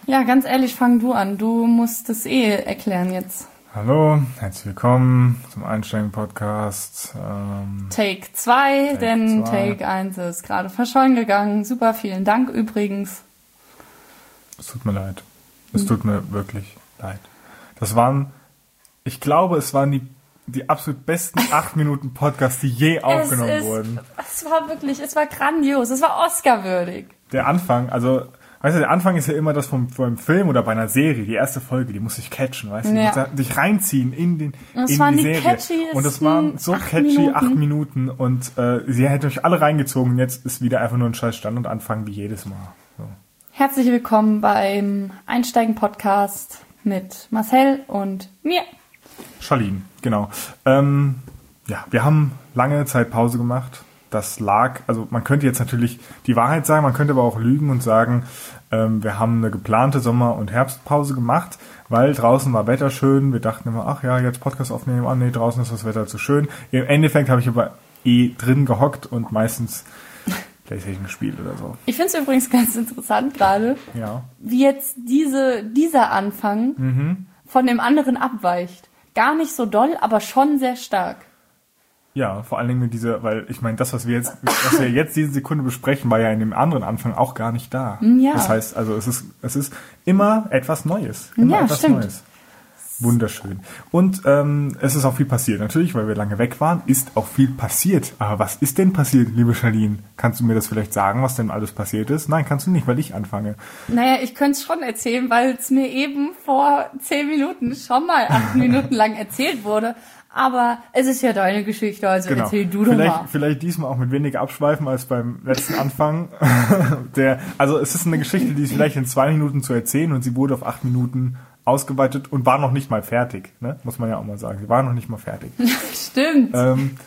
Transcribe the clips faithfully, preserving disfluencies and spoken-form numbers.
Ja, ganz ehrlich, fang du an. Du musst es eh erklären jetzt. Hallo, herzlich willkommen zum Einsteigen-Podcast. Ähm, Take zwei, denn zwei. Take eins ist gerade verschollen gegangen. Super, vielen Dank übrigens. Es tut mir leid. Es hm. tut mir wirklich leid. Das waren, ich glaube, es waren die, die absolut besten acht Minuten Podcast, die je aufgenommen es ist, wurden. Es war wirklich, es war grandios, es war Oscar-würdig. Der Anfang, also... Weißt du, der Anfang ist ja immer das vom, vom Film oder bei einer Serie, die erste Folge, die muss ich catchen, weißt du, die ja. muss dich reinziehen in, den, in die, die Serie. Und das waren so acht catchy Minuten. acht Minuten und äh, sie hätte euch alle reingezogen und jetzt ist wieder einfach nur ein scheiß Stand und Anfang wie jedes Mal. So. Herzlich willkommen beim Einsteigen-Podcast mit Marcel und mir. Charlene, genau. Ähm, ja, wir haben lange Zeit Pause gemacht. Das lag, also man könnte jetzt natürlich die Wahrheit sagen, man könnte aber auch lügen und sagen, ähm, wir haben eine geplante Sommer- und Herbstpause gemacht, weil draußen war Wetter schön. Wir dachten immer, ach ja, jetzt Podcast aufnehmen, ah nee, draußen ist das Wetter zu schön. Im Endeffekt habe ich aber eh drin gehockt und meistens PlayStation gespielt oder so. Ich finde es übrigens ganz interessant gerade, ja. wie jetzt diese, dieser Anfang mhm. von dem anderen abweicht. Gar nicht so doll, aber schon sehr stark. Ja, vor allen Dingen mit dieser, weil ich meine, das, was wir jetzt, was wir jetzt diese Sekunde besprechen, war ja in dem anderen Anfang auch gar nicht da. Ja. Das heißt, also es ist, es ist immer etwas Neues. Immer ja, etwas stimmt. Neues. Wunderschön. Und ähm, es ist auch viel passiert. Natürlich, weil wir lange weg waren, ist auch viel passiert. Aber was ist denn passiert, liebe Charlene? Kannst du mir das vielleicht sagen, was denn alles passiert ist? Nein, kannst du nicht, weil ich anfange. Naja, ich könnte es schon erzählen, weil es mir eben vor zehn Minuten schon mal acht Minuten lang erzählt wurde. Aber es ist ja deine Geschichte, also genau. Erzähl du doch vielleicht, mal. Vielleicht diesmal auch mit weniger Abschweifen als beim letzten Anfang. Der, also es ist eine Geschichte, die ist vielleicht in zwei Minuten zu erzählen und sie wurde auf acht Minuten ausgeweitet und war noch nicht mal fertig. Ne? Muss man ja auch mal sagen. Sie war noch nicht mal fertig. Stimmt. Ähm,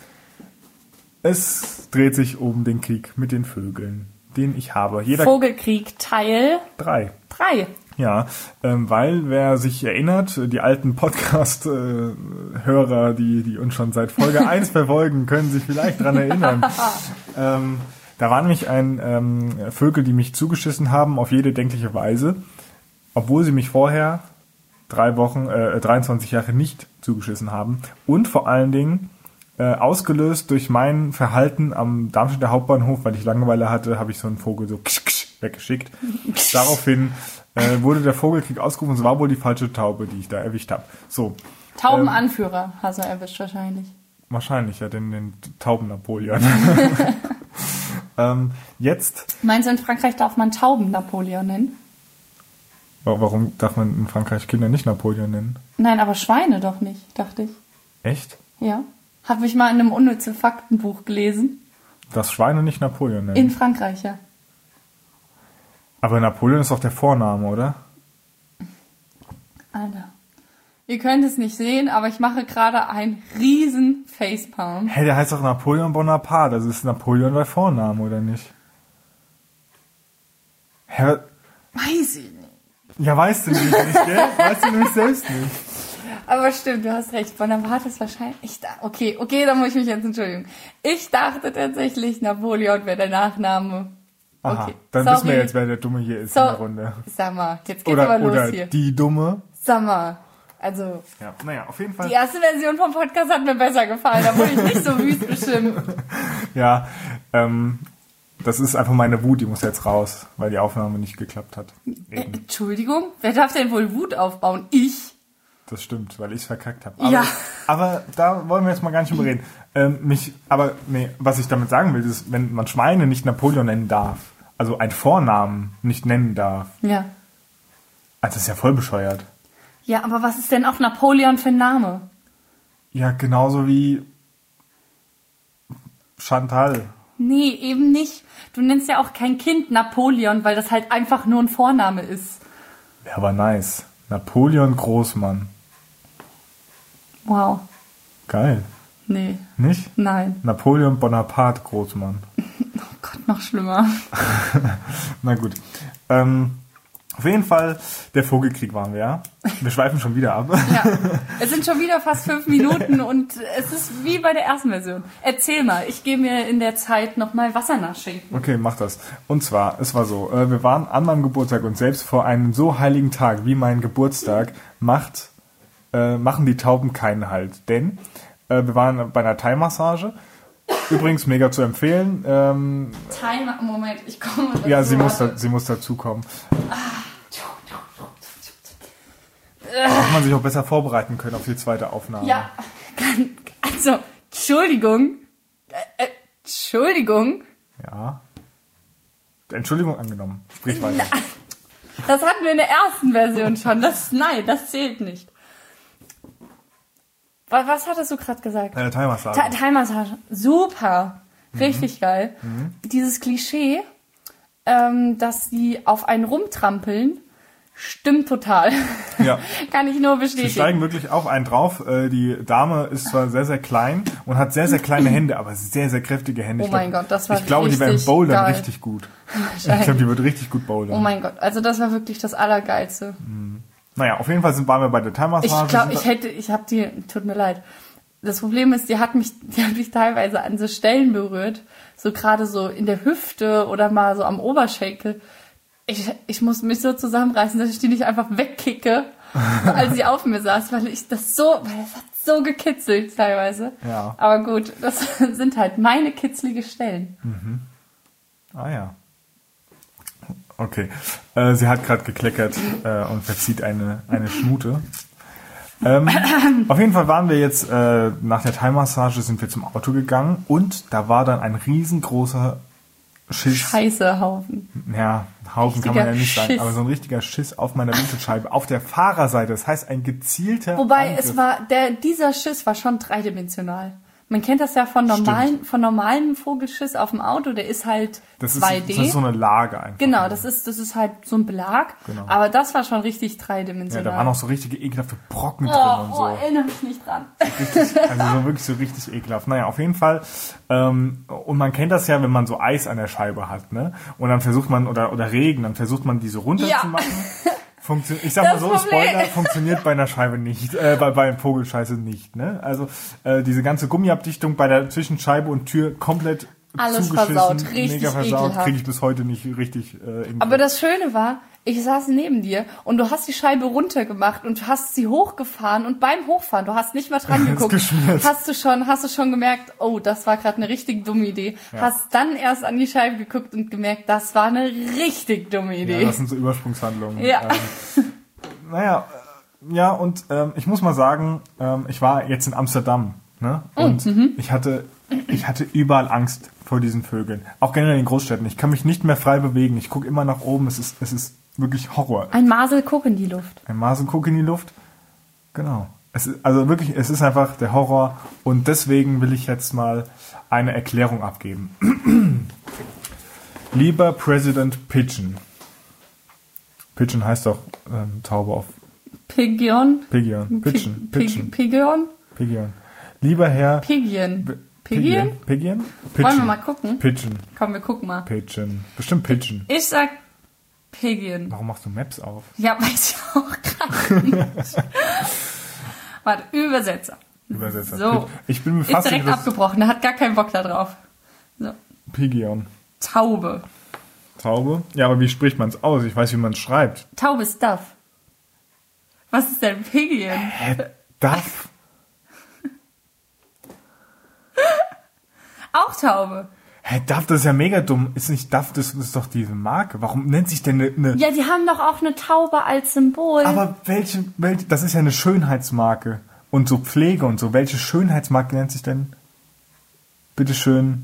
es dreht sich um den Krieg mit den Vögeln, den ich habe. Jeder Vogelkrieg Teil drei. Drei. Ja, ähm, weil wer sich erinnert, die alten Podcast-Hörer, äh, die, die uns schon seit Folge eins verfolgen, können sich vielleicht dran erinnern. ähm, da war nämlich ein ähm, Vögel, die mich zugeschissen haben auf jede denkliche Weise, obwohl sie mich vorher drei Wochen, äh, dreiundzwanzig Jahre nicht zugeschissen haben. Und vor allen Dingen äh, ausgelöst durch mein Verhalten am Darmstädter Hauptbahnhof, weil ich Langeweile hatte, habe ich so einen Vogel so ksch, ksch, weggeschickt. Daraufhin äh, wurde der Vogelkrieg ausgerufen. Es war wohl die falsche Taube, die ich da erwischt habe. So. Taubenanführer ähm, hast du erwischt wahrscheinlich. Wahrscheinlich, ja, den, den Tauben-Napoleon. ähm, jetzt... Meinst du, in Frankreich darf man Tauben-Napoleon nennen? Warum darf man in Frankreich Kinder nicht Napoleon nennen? Nein, aber Schweine doch nicht, dachte ich. Echt? Ja. Habe ich mal in einem unnützen Faktenbuch gelesen. Dass Schweine nicht Napoleon nennen? In Frankreich, ja. Aber Napoleon ist doch der Vorname, oder? Alter. Ihr könnt es nicht sehen, aber ich mache gerade einen riesen Facepalm. Hä, hey, der heißt doch Napoleon Bonaparte. Also ist Napoleon der Vorname, oder nicht? Hä? Weiß ich nicht. Ja, weißt du nämlich nicht, gell? Weißt du nämlich selbst nicht. Aber stimmt, du hast recht. Bonaparte ist wahrscheinlich... Ich da, okay, okay, da muss ich mich jetzt entschuldigen. Ich dachte tatsächlich, Napoleon wäre der Nachname. Aha, okay. dann Sorry. wissen wir jetzt, wer der Dumme hier ist so, in der Runde. Sag mal, jetzt geht's oder, aber los oder hier. die Dumme. Sag mal, also... Ja, naja, auf jeden Fall. Die erste Version vom Podcast hat mir besser gefallen, da wurde ich nicht so wüst bestimmt. Ja, ähm, das ist einfach meine Wut, die muss jetzt raus, weil die Aufnahme nicht geklappt hat. Äh, Entschuldigung, wer darf denn wohl Wut aufbauen? Ich? Das stimmt, weil ich es verkackt habe. Aber, ja. aber da wollen wir jetzt mal gar nicht überreden. Ähm, mich, aber nee, was ich damit sagen will, ist, wenn man Schweine nicht Napoleon nennen darf, also einen Vornamen nicht nennen darf, ja. also das ist ja voll bescheuert. Ja, aber was ist denn auch Napoleon für ein Name? Ja, genauso wie Chantal. Nee, eben nicht. Du nennst ja auch kein Kind Napoleon, weil das halt einfach nur ein Vorname ist. Ja, aber nice. Napoleon Großmann. Wow. Geil. Nee. Nicht? Nein. Napoleon Bonaparte Großmann. Oh Gott, noch schlimmer. Na gut. Ähm, Auf jeden Fall, der Vogelkrieg waren wir, ja. Wir schweifen schon wieder ab. Ja, es sind schon wieder fast fünf Minuten und es ist wie bei der ersten Version. Erzähl mal, ich gehe mir in der Zeit nochmal Wasser nachschenken. Okay, mach das. Und zwar, es war so, äh, wir waren an meinem Geburtstag und selbst vor einem so heiligen Tag wie mein Geburtstag macht, äh, machen die Tauben keinen Halt. Denn äh, wir waren bei einer Thai-Massage. Übrigens mega zu empfehlen. Ähm, Thai, Moment, ich komme dazu. Ja, sie muss, da, sie muss dazukommen. Hätte man sich auch besser vorbereiten können auf die zweite Aufnahme. Ja, also, Entschuldigung. Äh, Entschuldigung. Ja. Entschuldigung angenommen. Sprich weiter. Das hatten wir in der ersten Version schon. Das, nein, das zählt nicht. Was, was hattest du gerade gesagt? Eine Thai-Massage. Thai- Thai-Massage. Super. Richtig mhm. geil. Mhm. Dieses Klischee, ähm, dass sie auf einen rumtrampeln, stimmt total. Ja. Kann ich nur bestätigen. Sie steigen wirklich auf einen drauf. Die Dame ist zwar sehr, sehr klein und hat sehr, sehr kleine Hände, aber sehr, sehr kräftige Hände. Oh ich mein glaub, Gott, das war Ich glaube, richtig die wäre im Bouldern geil. richtig gut. Ich glaube, die wird richtig gut bouldern. Oh mein Gott, also das war wirklich das Allergeilste. Mhm. Naja, auf jeden Fall sind, waren wir bei der Thai-Massage. Ich glaube, ich hätte, ich habe die, tut mir leid. Das Problem ist, die hat mich, die hat mich teilweise an so Stellen berührt, so gerade so in der Hüfte oder mal so am Oberschenkel. Ich, ich muss mich so zusammenreißen, dass ich die nicht einfach wegkicke, als sie auf mir saß, weil ich das so, weil das hat so gekitzelt teilweise. Ja. Aber gut, das sind halt meine kitzlige Stellen. Mhm. Ah ja. Okay. Äh, sie hat gerade gekleckert äh, und verzieht eine, eine Schnute. Ähm, auf jeden Fall waren wir jetzt, äh, nach der Thai-Massage sind wir zum Auto gegangen und da war dann ein riesengroßer Schiss. Scheiße, Haufen. Ja, Haufen Richtiger kann man ja nicht Schiss. sagen, aber so ein richtiger Schiss auf meiner Windschutzscheibe, auf der Fahrerseite. Das heißt, ein gezielter Wobei, Angriff. es war, der, dieser Schiss war schon dreidimensional. Man kennt das ja von normalen, von normalen Vogelschiss auf dem Auto, der ist halt das ist, zwei D. Das ist so eine Lage einfach. Genau, das ist, das ist halt so ein Belag. Genau. Aber das war schon richtig Ja, dreidimensional. da waren auch so richtige ekelhafte Brocken oh, drin und so. oh, erinnere mich nicht dran. Richtig, also so wirklich so richtig ekelhaft. Naja, auf jeden Fall. Ähm, und man kennt das ja, wenn man so Eis an der Scheibe hat, ne? Und dann versucht man, oder, oder Regen, dann versucht man diese runterzumachen. Ja. Funktio- ich sag Das mal so, Problem. Spoiler funktioniert bei einer Scheibe nicht, äh, bei, bei Vogelscheiße nicht, ne? Also äh, diese ganze Gummiabdichtung bei der zwischen Scheibe und Tür komplett Alles zugeschissen, versaut, richtig mega versaut, ekelhaft. kriege ich bis heute nicht richtig äh, in Aber das Schöne war, ich saß neben dir und du hast die Scheibe runtergemacht und hast sie hochgefahren und beim Hochfahren, du hast nicht mal dran geguckt, geschmiert. hast du schon, hast du schon gemerkt, oh, das war gerade eine richtig dumme Idee. Ja. Hast dann erst an die Scheibe geguckt und gemerkt, das war eine richtig dumme Idee. Ja, das sind so Übersprungshandlungen. Ja. Ähm, naja, äh, ja, und ähm, ich muss mal sagen, ähm, ich war jetzt in Amsterdam, ne? Und mhm. ich hatte, ich hatte überall Angst vor diesen Vögeln. Auch generell in Großstädten. Ich kann mich nicht mehr frei bewegen. Ich gucke immer nach oben. Es ist, es ist wirklich Horror. Ein Maselkuck in die Luft. Ein Maselkuck in die Luft. Genau. Es ist, also wirklich, es ist einfach der Horror. Und deswegen will ich jetzt mal eine Erklärung abgeben. Lieber President Pigeon. Pigeon heißt doch ähm, Taube auf Pigeon. Pigeon. Pigeon. Pigeon. Pigeon. Pigeon. Lieber Herr... Pigeon. Pigeon? Pigeon? Pigeon? Wollen wir mal gucken? Pigeon. Komm, wir gucken mal. Pigeon. Bestimmt Pigeon. Ich sag Pigeon. Warum machst du Maps auf? Ja, weiß ich auch gerade nicht. Warte, Übersetzer. Übersetzer. So. Ich bin mir Ist fast direkt sicher, dass- abgebrochen, der hat gar keinen Bock da drauf. So. Pigeon. Taube. Taube? Ja, aber wie spricht man es aus? Ich weiß, wie man es schreibt. Taube ist Duff. Was ist denn Pigeon? Hä? Duff? Auch Taube. Hä, Duff, das ist ja mega dumm. Ist nicht Duff, das ist doch diese Marke. Warum nennt sich denn eine... eine Ja, die haben doch auch eine Taube als Symbol. aber welche, welche... Das ist ja eine Schönheitsmarke. Und so Pflege und so. Welche Schönheitsmarke nennt sich denn... Bitteschön...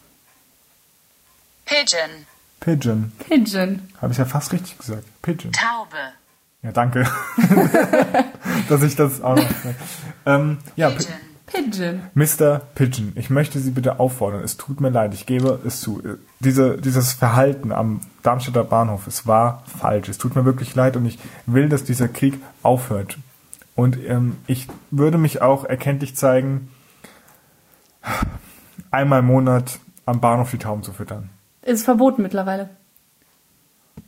Pigeon. Pigeon. Pigeon. Habe ich ja fast richtig gesagt. Pigeon. Taube. Ja, danke. Dass ich das auch noch... ähm, ja, Pi- Pigeon. Pigeon. Mister Pigeon, ich möchte Sie bitte auffordern, es tut mir leid, ich gebe es zu. Diese, dieses Verhalten am Darmstädter Bahnhof, es war falsch. Es tut mir wirklich leid und ich will, dass dieser Krieg aufhört. Und ähm, ich würde mich auch erkenntlich zeigen, einmal im Monat am Bahnhof die Tauben zu füttern. Ist verboten mittlerweile.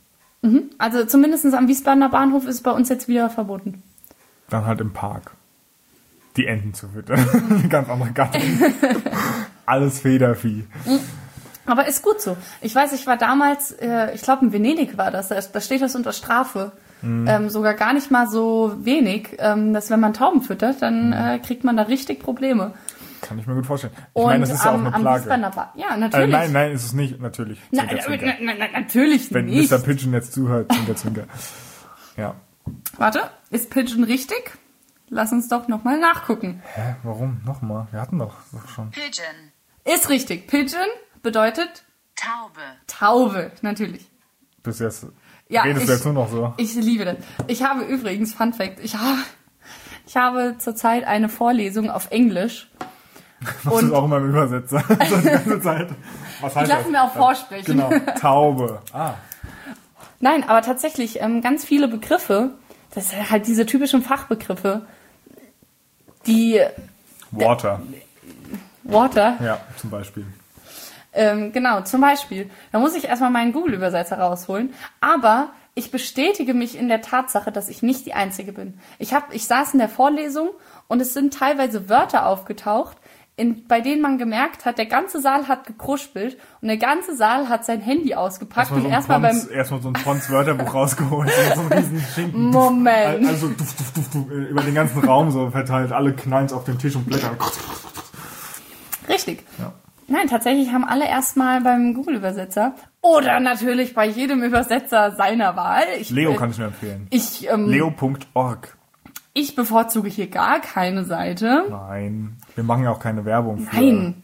Mhm. Also zumindest am Wiesbadener Bahnhof ist es bei uns jetzt wieder verboten. Dann halt im Park. Die Enten zu füttern. Ganz andere Gattung. Alles Federvieh. Aber ist gut so. Ich weiß, ich war damals, äh, ich glaube in Venedig war das, da, da steht das unter Strafe. Mhm. Ähm, sogar gar nicht mal so wenig, ähm, dass wenn man Tauben füttert, dann äh, kriegt man da richtig Probleme. Kann ich mir gut vorstellen. Ich Und meine, das ist ja am, auch eine Plage. Ba- ja, natürlich. Äh, nein, nein, ist es nicht, natürlich. Nein, Zwinker, nein, Zwinker. nein, nein, natürlich Wenn nicht. Mister Pigeon jetzt zuhört, Zwinker, Zwinker. Ja. Warte, ist Pigeon richtig? Lass uns doch nochmal nachgucken. Hä, warum? Nochmal? Wir hatten doch, doch schon. Pigeon. Ist richtig. Pigeon bedeutet Taube. Taube, natürlich. Bis jetzt Ja, redest ich, du jetzt nur noch so. Ich liebe das. Ich habe übrigens, Fun Fact, ich habe, ich habe zurzeit eine Vorlesung auf Englisch. Machst du auch immer im Übersetzer. So die ganze Zeit. Was heißt Ich lasse das? mir auch vorsprechen. Genau, Taube. Ah. Nein, aber tatsächlich ähm, ganz viele Begriffe, das sind halt diese typischen Fachbegriffe, die Water. Water, Ja, zum Beispiel. ähm, genau, zum Beispiel, da muss ich erstmal meinen Google-Übersetzer rausholen, aber ich bestätige mich in der Tatsache, dass ich nicht die Einzige bin. Ich hab, ich saß in der Vorlesung und es sind teilweise Wörter aufgetaucht, in, bei denen man gemerkt hat, der ganze Saal hat gekruspelt und der ganze Saal hat sein Handy ausgepackt Erstmal so und ein erstmal beim... Pons- erstmal so ein Pons-Wörterbuch rausgeholt. So ein riesen Schinken. Moment. Also duf, duf, duf, duf, über den ganzen Raum so verteilt. Alle knallen auf den Tisch und blättern. Richtig. Ja. Nein, tatsächlich haben alle erstmal beim Google-Übersetzer oder natürlich bei jedem Übersetzer seiner Wahl. Ich, Leo äh, kann ich mir empfehlen. Ich, ähm, Leo Punkt org. ich bevorzuge hier gar keine Seite. Nein, wir machen ja auch keine Werbung für... Nein.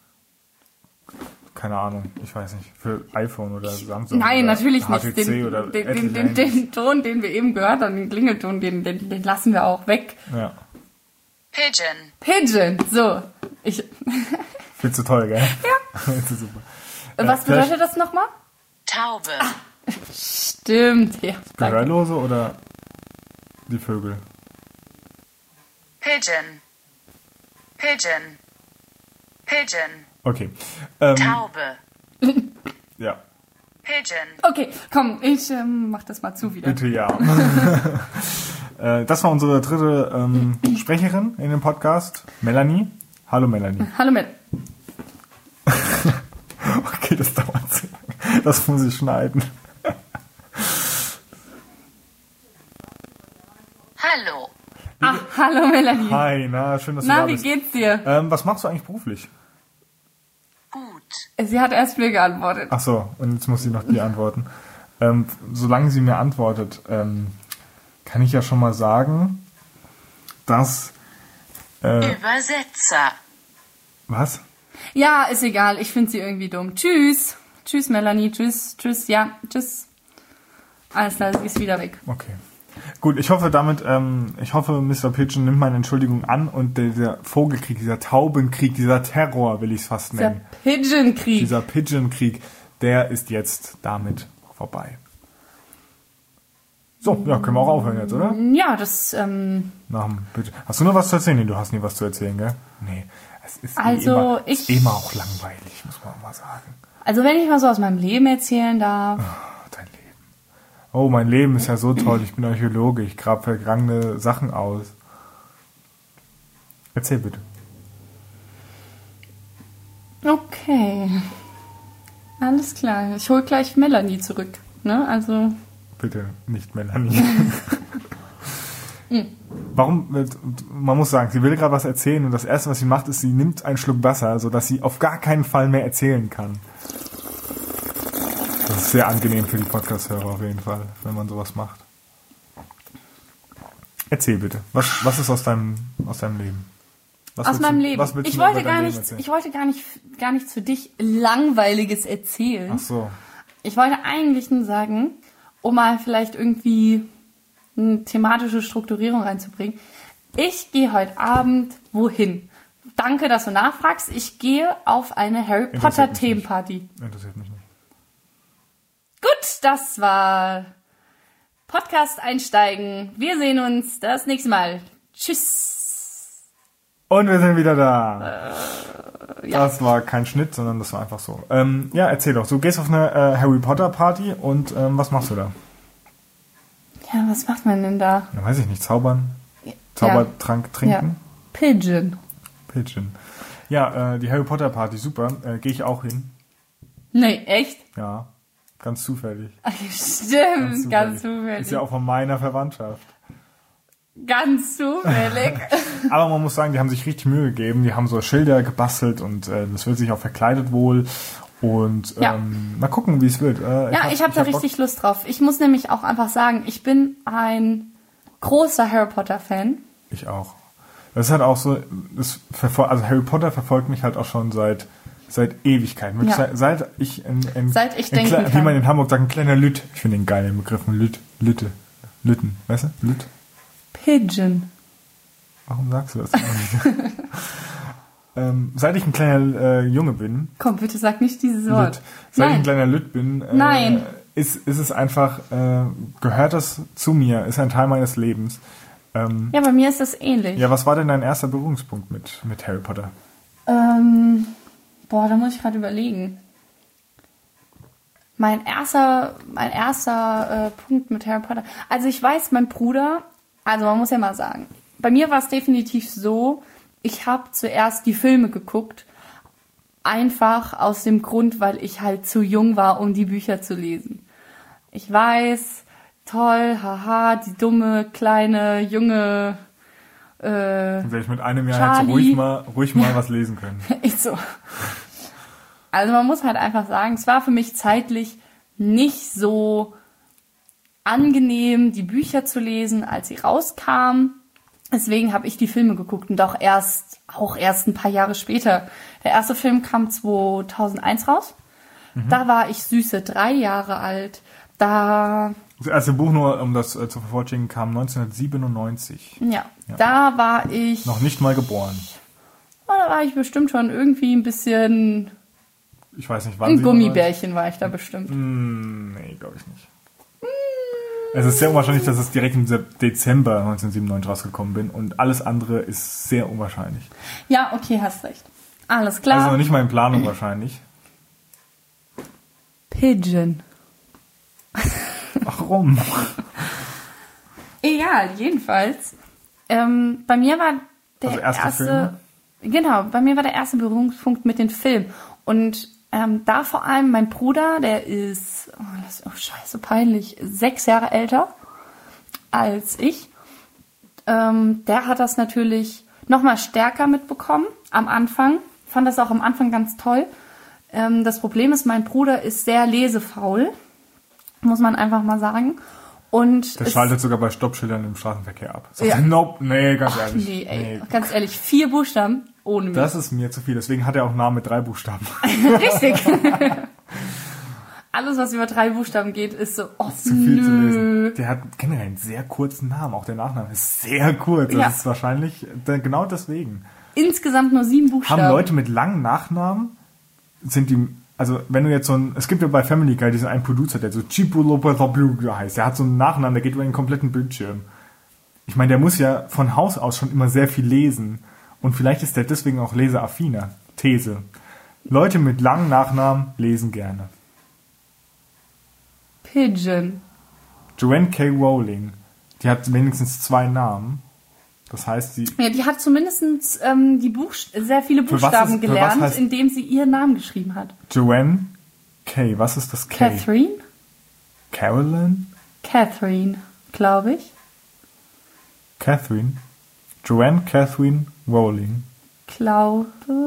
Keine Ahnung, ich weiß nicht. Für iPhone oder Samsung. Nein, oder natürlich H T nicht. C Den, oder den, Apple den, den, Handys. den Ton, den wir eben gehört haben, den Klingelton, den, den, den lassen wir auch weg. Ja. Pigeon. Pigeon, so. Ich, Findest du toll, gell? Ja. Findest du super. Ja, was vielleicht bedeutet das nochmal? Taube. Stimmt, ja. Danke. Gehörlose oder die Vögel? Pigeon. Pigeon. Pigeon. Okay. Ähm, Taube. ja, Pigeon. Okay, komm, ich ähm, mach das mal zu wieder. bitte ja. äh, das war unsere dritte ähm, Sprecherin in dem Podcast, Melanie. Hallo Melanie. Hallo Mel. Okay, das dauert sehr lange. Das muss ich schneiden. Hallo. Ach, hallo Melanie. Hi, na, schön, dass du Na, da wie bist. geht's dir? Ähm, was machst du eigentlich beruflich? Gut. Sie hat erst mir geantwortet. Ach so, und jetzt muss sie noch dir antworten. Ähm, solange sie mir antwortet, ähm, kann ich ja schon mal sagen, dass... Äh, Übersetzer. was? Ja, ist egal. Ich finde sie irgendwie dumm. Tschüss. Tschüss, Melanie. Tschüss. Tschüss. Ja, tschüss. Alles klar, sie ist wieder weg. Okay. Gut, ich hoffe damit, ähm, ich hoffe, Mister Pigeon nimmt meine Entschuldigung an und der, dieser Vogelkrieg, dieser Taubenkrieg, dieser Terror, will ich es fast Der nennen. Pigeon-Krieg. Dieser Pigeon-Krieg, der ist jetzt damit vorbei. So, ja, können wir auch aufhören jetzt, oder? Ja, das, ähm, Nach dem Pigeon. Hast du noch was zu erzählen? Nee, du hast nie was zu erzählen, gell? Nee. Es ist Also, eh immer, ich- ist eh immer auch langweilig, muss man auch mal sagen. also wenn ich mal so aus meinem Leben erzählen darf. Oh, dein Leben. Oh, mein Leben ist ja so toll. Ich bin Archäologe. Ich grab vergangene Sachen aus. Erzähl bitte. Okay. Alles klar. Ich hol gleich Melanie zurück. Ne? Also, Bitte nicht Melanie. Warum? Man muss sagen, sie will gerade was erzählen und das Erste, was sie macht, ist, sie nimmt einen Schluck Wasser, sodass sie auf gar keinen Fall mehr erzählen kann. Das ist sehr angenehm für die Podcast-Hörer auf jeden Fall, wenn man sowas macht. Erzähl bitte. Was, was ist aus deinem, aus deinem Leben? Was aus willst meinem du- Leben. Was willst Ich du mir wollte über dein gar Leben nicht, erzählen? ich wollte gar nicht, gar nichts für dich Langweiliges erzählen. Ach so. Ich wollte eigentlich nur sagen, um mal vielleicht irgendwie eine thematische Strukturierung reinzubringen. Ich gehe heute Abend wohin? Danke, dass du nachfragst. Ich gehe auf eine Harry Interessiert Potter mich nicht. Themenparty. Interessiert mich nicht. Gut, das war Podcast einsteigen. Wir sehen uns das nächste Mal. Tschüss. Und wir sind wieder da. Äh, ja. Das war kein Schnitt, sondern das war einfach so. Ähm, ja, erzähl doch. Du gehst auf eine äh, Harry Potter Party und ähm, was machst du da? Ja, was macht man denn da? Ja, weiß ich nicht, zaubern? Zaubertrank trinken? Ja. Pigeon. Pigeon. Ja, äh, die Harry Potter Party, super. Äh, Gehe ich auch hin. Nee, echt? Ja, ganz zufällig. Ach, stimmt, ganz zufällig. Ist ja auch von meiner Verwandtschaft. Ganz zufällig. Aber man muss sagen, die haben sich richtig Mühe gegeben. Die haben so Schilder gebastelt und äh, das wird sich auch verkleidet wohl. Und ähm, Ja. mal gucken, wie es wird. Äh, Ja, ich habe da hab richtig Lust drauf. Ich muss nämlich auch einfach sagen, ich bin ein großer Harry Potter Fan. Ich auch. Das ist halt auch so, das verfol- also Harry Potter verfolgt mich halt auch schon seit seit Ewigkeiten. Wirklich Ja. seit, seit ich ein, ein, Seit ich ein denken Kle- wie kann. man in Hamburg sagt, ein kleiner Lütt. Ich finde den geil, den Begriff ein Lütt. Lütte. Lütten, weißt du? Lütt. Pigeon. Warum sagst du das eigentlich? ähm, seit ich ein kleiner äh, Junge bin, Komm, bitte sag nicht dieses Wort. Lütt, seit ich ein Nein. kleiner Lütt bin, äh, Nein. Ist, ist es einfach, äh, gehört das zu mir, ist ein Teil meines Lebens. Ähm, Ja, bei mir ist das ähnlich. ja, was war denn dein erster Berührungspunkt mit, mit Harry Potter? Ähm, boah, da muss ich gerade überlegen. Mein erster, mein erster äh, Punkt mit Harry Potter. Also ich weiß, mein Bruder, also man muss ja mal sagen, bei mir war es definitiv so, ich habe zuerst die Filme geguckt, einfach aus dem Grund, weil ich halt zu jung war, um die Bücher zu lesen. Ich weiß, toll, haha, die dumme, kleine, junge, äh, Dann werde ich mit einem Jahr Charlie. jetzt ruhig mal, ruhig mal was lesen können. ich so. Also man muss halt einfach sagen, es war für mich zeitlich nicht so angenehm, die Bücher zu lesen, als sie rauskamen. Deswegen habe ich die Filme geguckt und auch erst, auch erst ein paar Jahre später. Der erste Film kam zweitausendeins raus. Mhm. Da war ich süße drei Jahre alt. Da, Das erste Buch, nur um das äh, zu vervollständigen, kam neunzehnhundertsiebenundneunzig. ja, Ja. da war ich, Noch nicht mal geboren. oh, da war ich bestimmt schon irgendwie ein bisschen, Ich weiß nicht, wann ein sie Gummibärchen war ich da bestimmt. Hm, nee, glaube ich nicht. Es ist sehr unwahrscheinlich, dass es direkt im Sep- Dezember neunzehnhundertsiebenundneunzig rausgekommen bin und alles andere ist sehr unwahrscheinlich. Ja, okay, hast recht. Alles klar. Also noch nicht mal in Planung wahrscheinlich. Pigeon. Warum? Egal, jedenfalls. Ähm, bei mir war der Also erste erste, genau, bei mir war der erste Berührungspunkt mit den Filmen. Und ähm, da vor allem mein Bruder, der ist, oh, das ist oh, scheiße peinlich, sechs Jahre älter als ich. Ähm, der hat das natürlich nochmal stärker mitbekommen am Anfang. Fand das auch am Anfang ganz toll. Ähm, das Problem ist, mein Bruder ist sehr lesefaul, muss man einfach mal sagen. Und Der es- schaltet sogar bei Stoppschildern im Straßenverkehr ab. Sagt Ja. er, nope, nee, ganz ehrlich. Nee, ey, Nee. ganz ehrlich, vier Buchstaben ohne mich. Das ist mir zu viel. Deswegen hat er auch einen Namen mit drei Buchstaben. Richtig. Alles, was über drei Buchstaben geht, ist so, oh, zu viel nö. zu lesen. Der hat generell einen sehr kurzen Namen. Auch der Nachname ist sehr kurz. Das Ja. ist wahrscheinlich äh, genau deswegen. Insgesamt nur sieben Buchstaben. Haben Leute mit langen Nachnamen, sind die, also wenn du jetzt so ein, es gibt ja bei Family Guy diesen einen Producer, der so Chipolopathabluga heißt. Der hat so einen Nachnamen, der geht über den kompletten Bildschirm. Ich meine, der muss ja von Haus aus schon immer sehr viel lesen. Und vielleicht ist der deswegen auch leseraffiner. These. Leute mit langen Nachnamen lesen gerne. Pigeon. Joanne K. Rowling, die hat wenigstens zwei Namen. Das heißt, sie, Ja, die hat zumindest ähm, die Buchst sehr viele Für was Buchstaben ist- für gelernt, was heißt- indem sie ihren Namen geschrieben hat. Joanne K. Was ist das K? Catherine? Carolyn? Catherine, glaube ich. Catherine? Joanne Catherine Rowling. Glaube.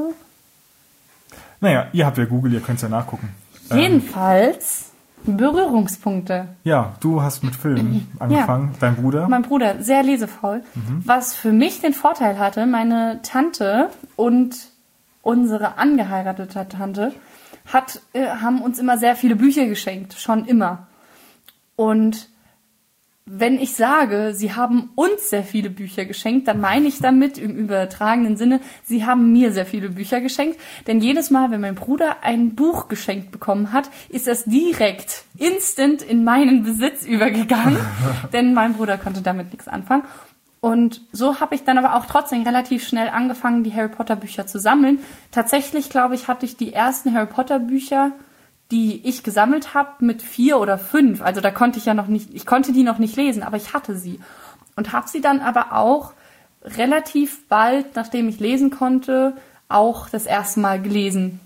Naja, ihr habt ja Google, ihr könnt es ja nachgucken. Ähm, Jedenfalls Berührungspunkte. ja, du hast mit Filmen angefangen, dein Bruder. Mein Bruder, sehr lesefaul. Was für mich den Vorteil hatte, meine Tante und unsere angeheiratete Tante hat, äh, haben uns immer sehr viele Bücher geschenkt. Schon immer. Und wenn ich sage, sie haben uns sehr viele Bücher geschenkt, dann meine ich damit im übertragenen Sinne, sie haben mir sehr viele Bücher geschenkt. Denn jedes Mal, wenn mein Bruder ein Buch geschenkt bekommen hat, ist das direkt, instant in meinen Besitz übergegangen. Denn mein Bruder konnte damit nichts anfangen. Und so habe ich dann aber auch trotzdem relativ schnell angefangen, die Harry Potter Bücher zu sammeln. Tatsächlich, glaube ich, hatte ich die ersten Harry Potter Bücher die ich gesammelt habe mit vier oder fünf. Also da konnte ich ja noch nicht, ich konnte die noch nicht lesen, aber ich hatte sie. Und habe sie dann aber auch relativ bald, nachdem ich lesen konnte, auch das erste Mal gelesen.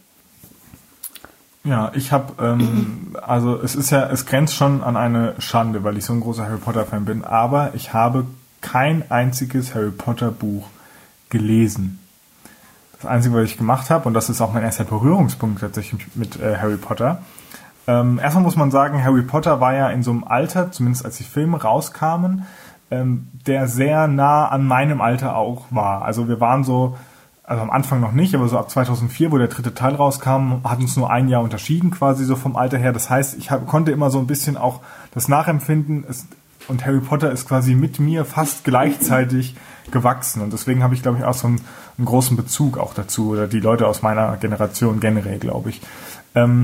Ja, ich habe, ähm, also es ist ja, es grenzt schon an eine Schande, weil ich so ein großer Harry Potter Fan bin, aber ich habe kein einziges Harry Potter Buch gelesen. Das Einzige, was ich gemacht habe, und das ist auch mein erster Berührungspunkt tatsächlich mit äh, Harry Potter. Ähm, erstmal muss man sagen, Harry Potter war ja in so einem Alter, zumindest als die Filme rauskamen, ähm, der sehr nah an meinem Alter auch war. Also wir waren so, also am Anfang noch nicht, aber so ab zweitausendvier, wo der dritte Teil rauskam, hat uns nur ein Jahr unterschieden quasi so vom Alter her. Das heißt, ich hab, konnte immer so ein bisschen auch das nachempfinden, es, und Harry Potter ist quasi mit mir fast gleichzeitig gewachsen. Und deswegen habe ich, glaube ich, auch so einen, einen großen Bezug auch dazu, oder die Leute aus meiner Generation generell, glaube ich. Ähm,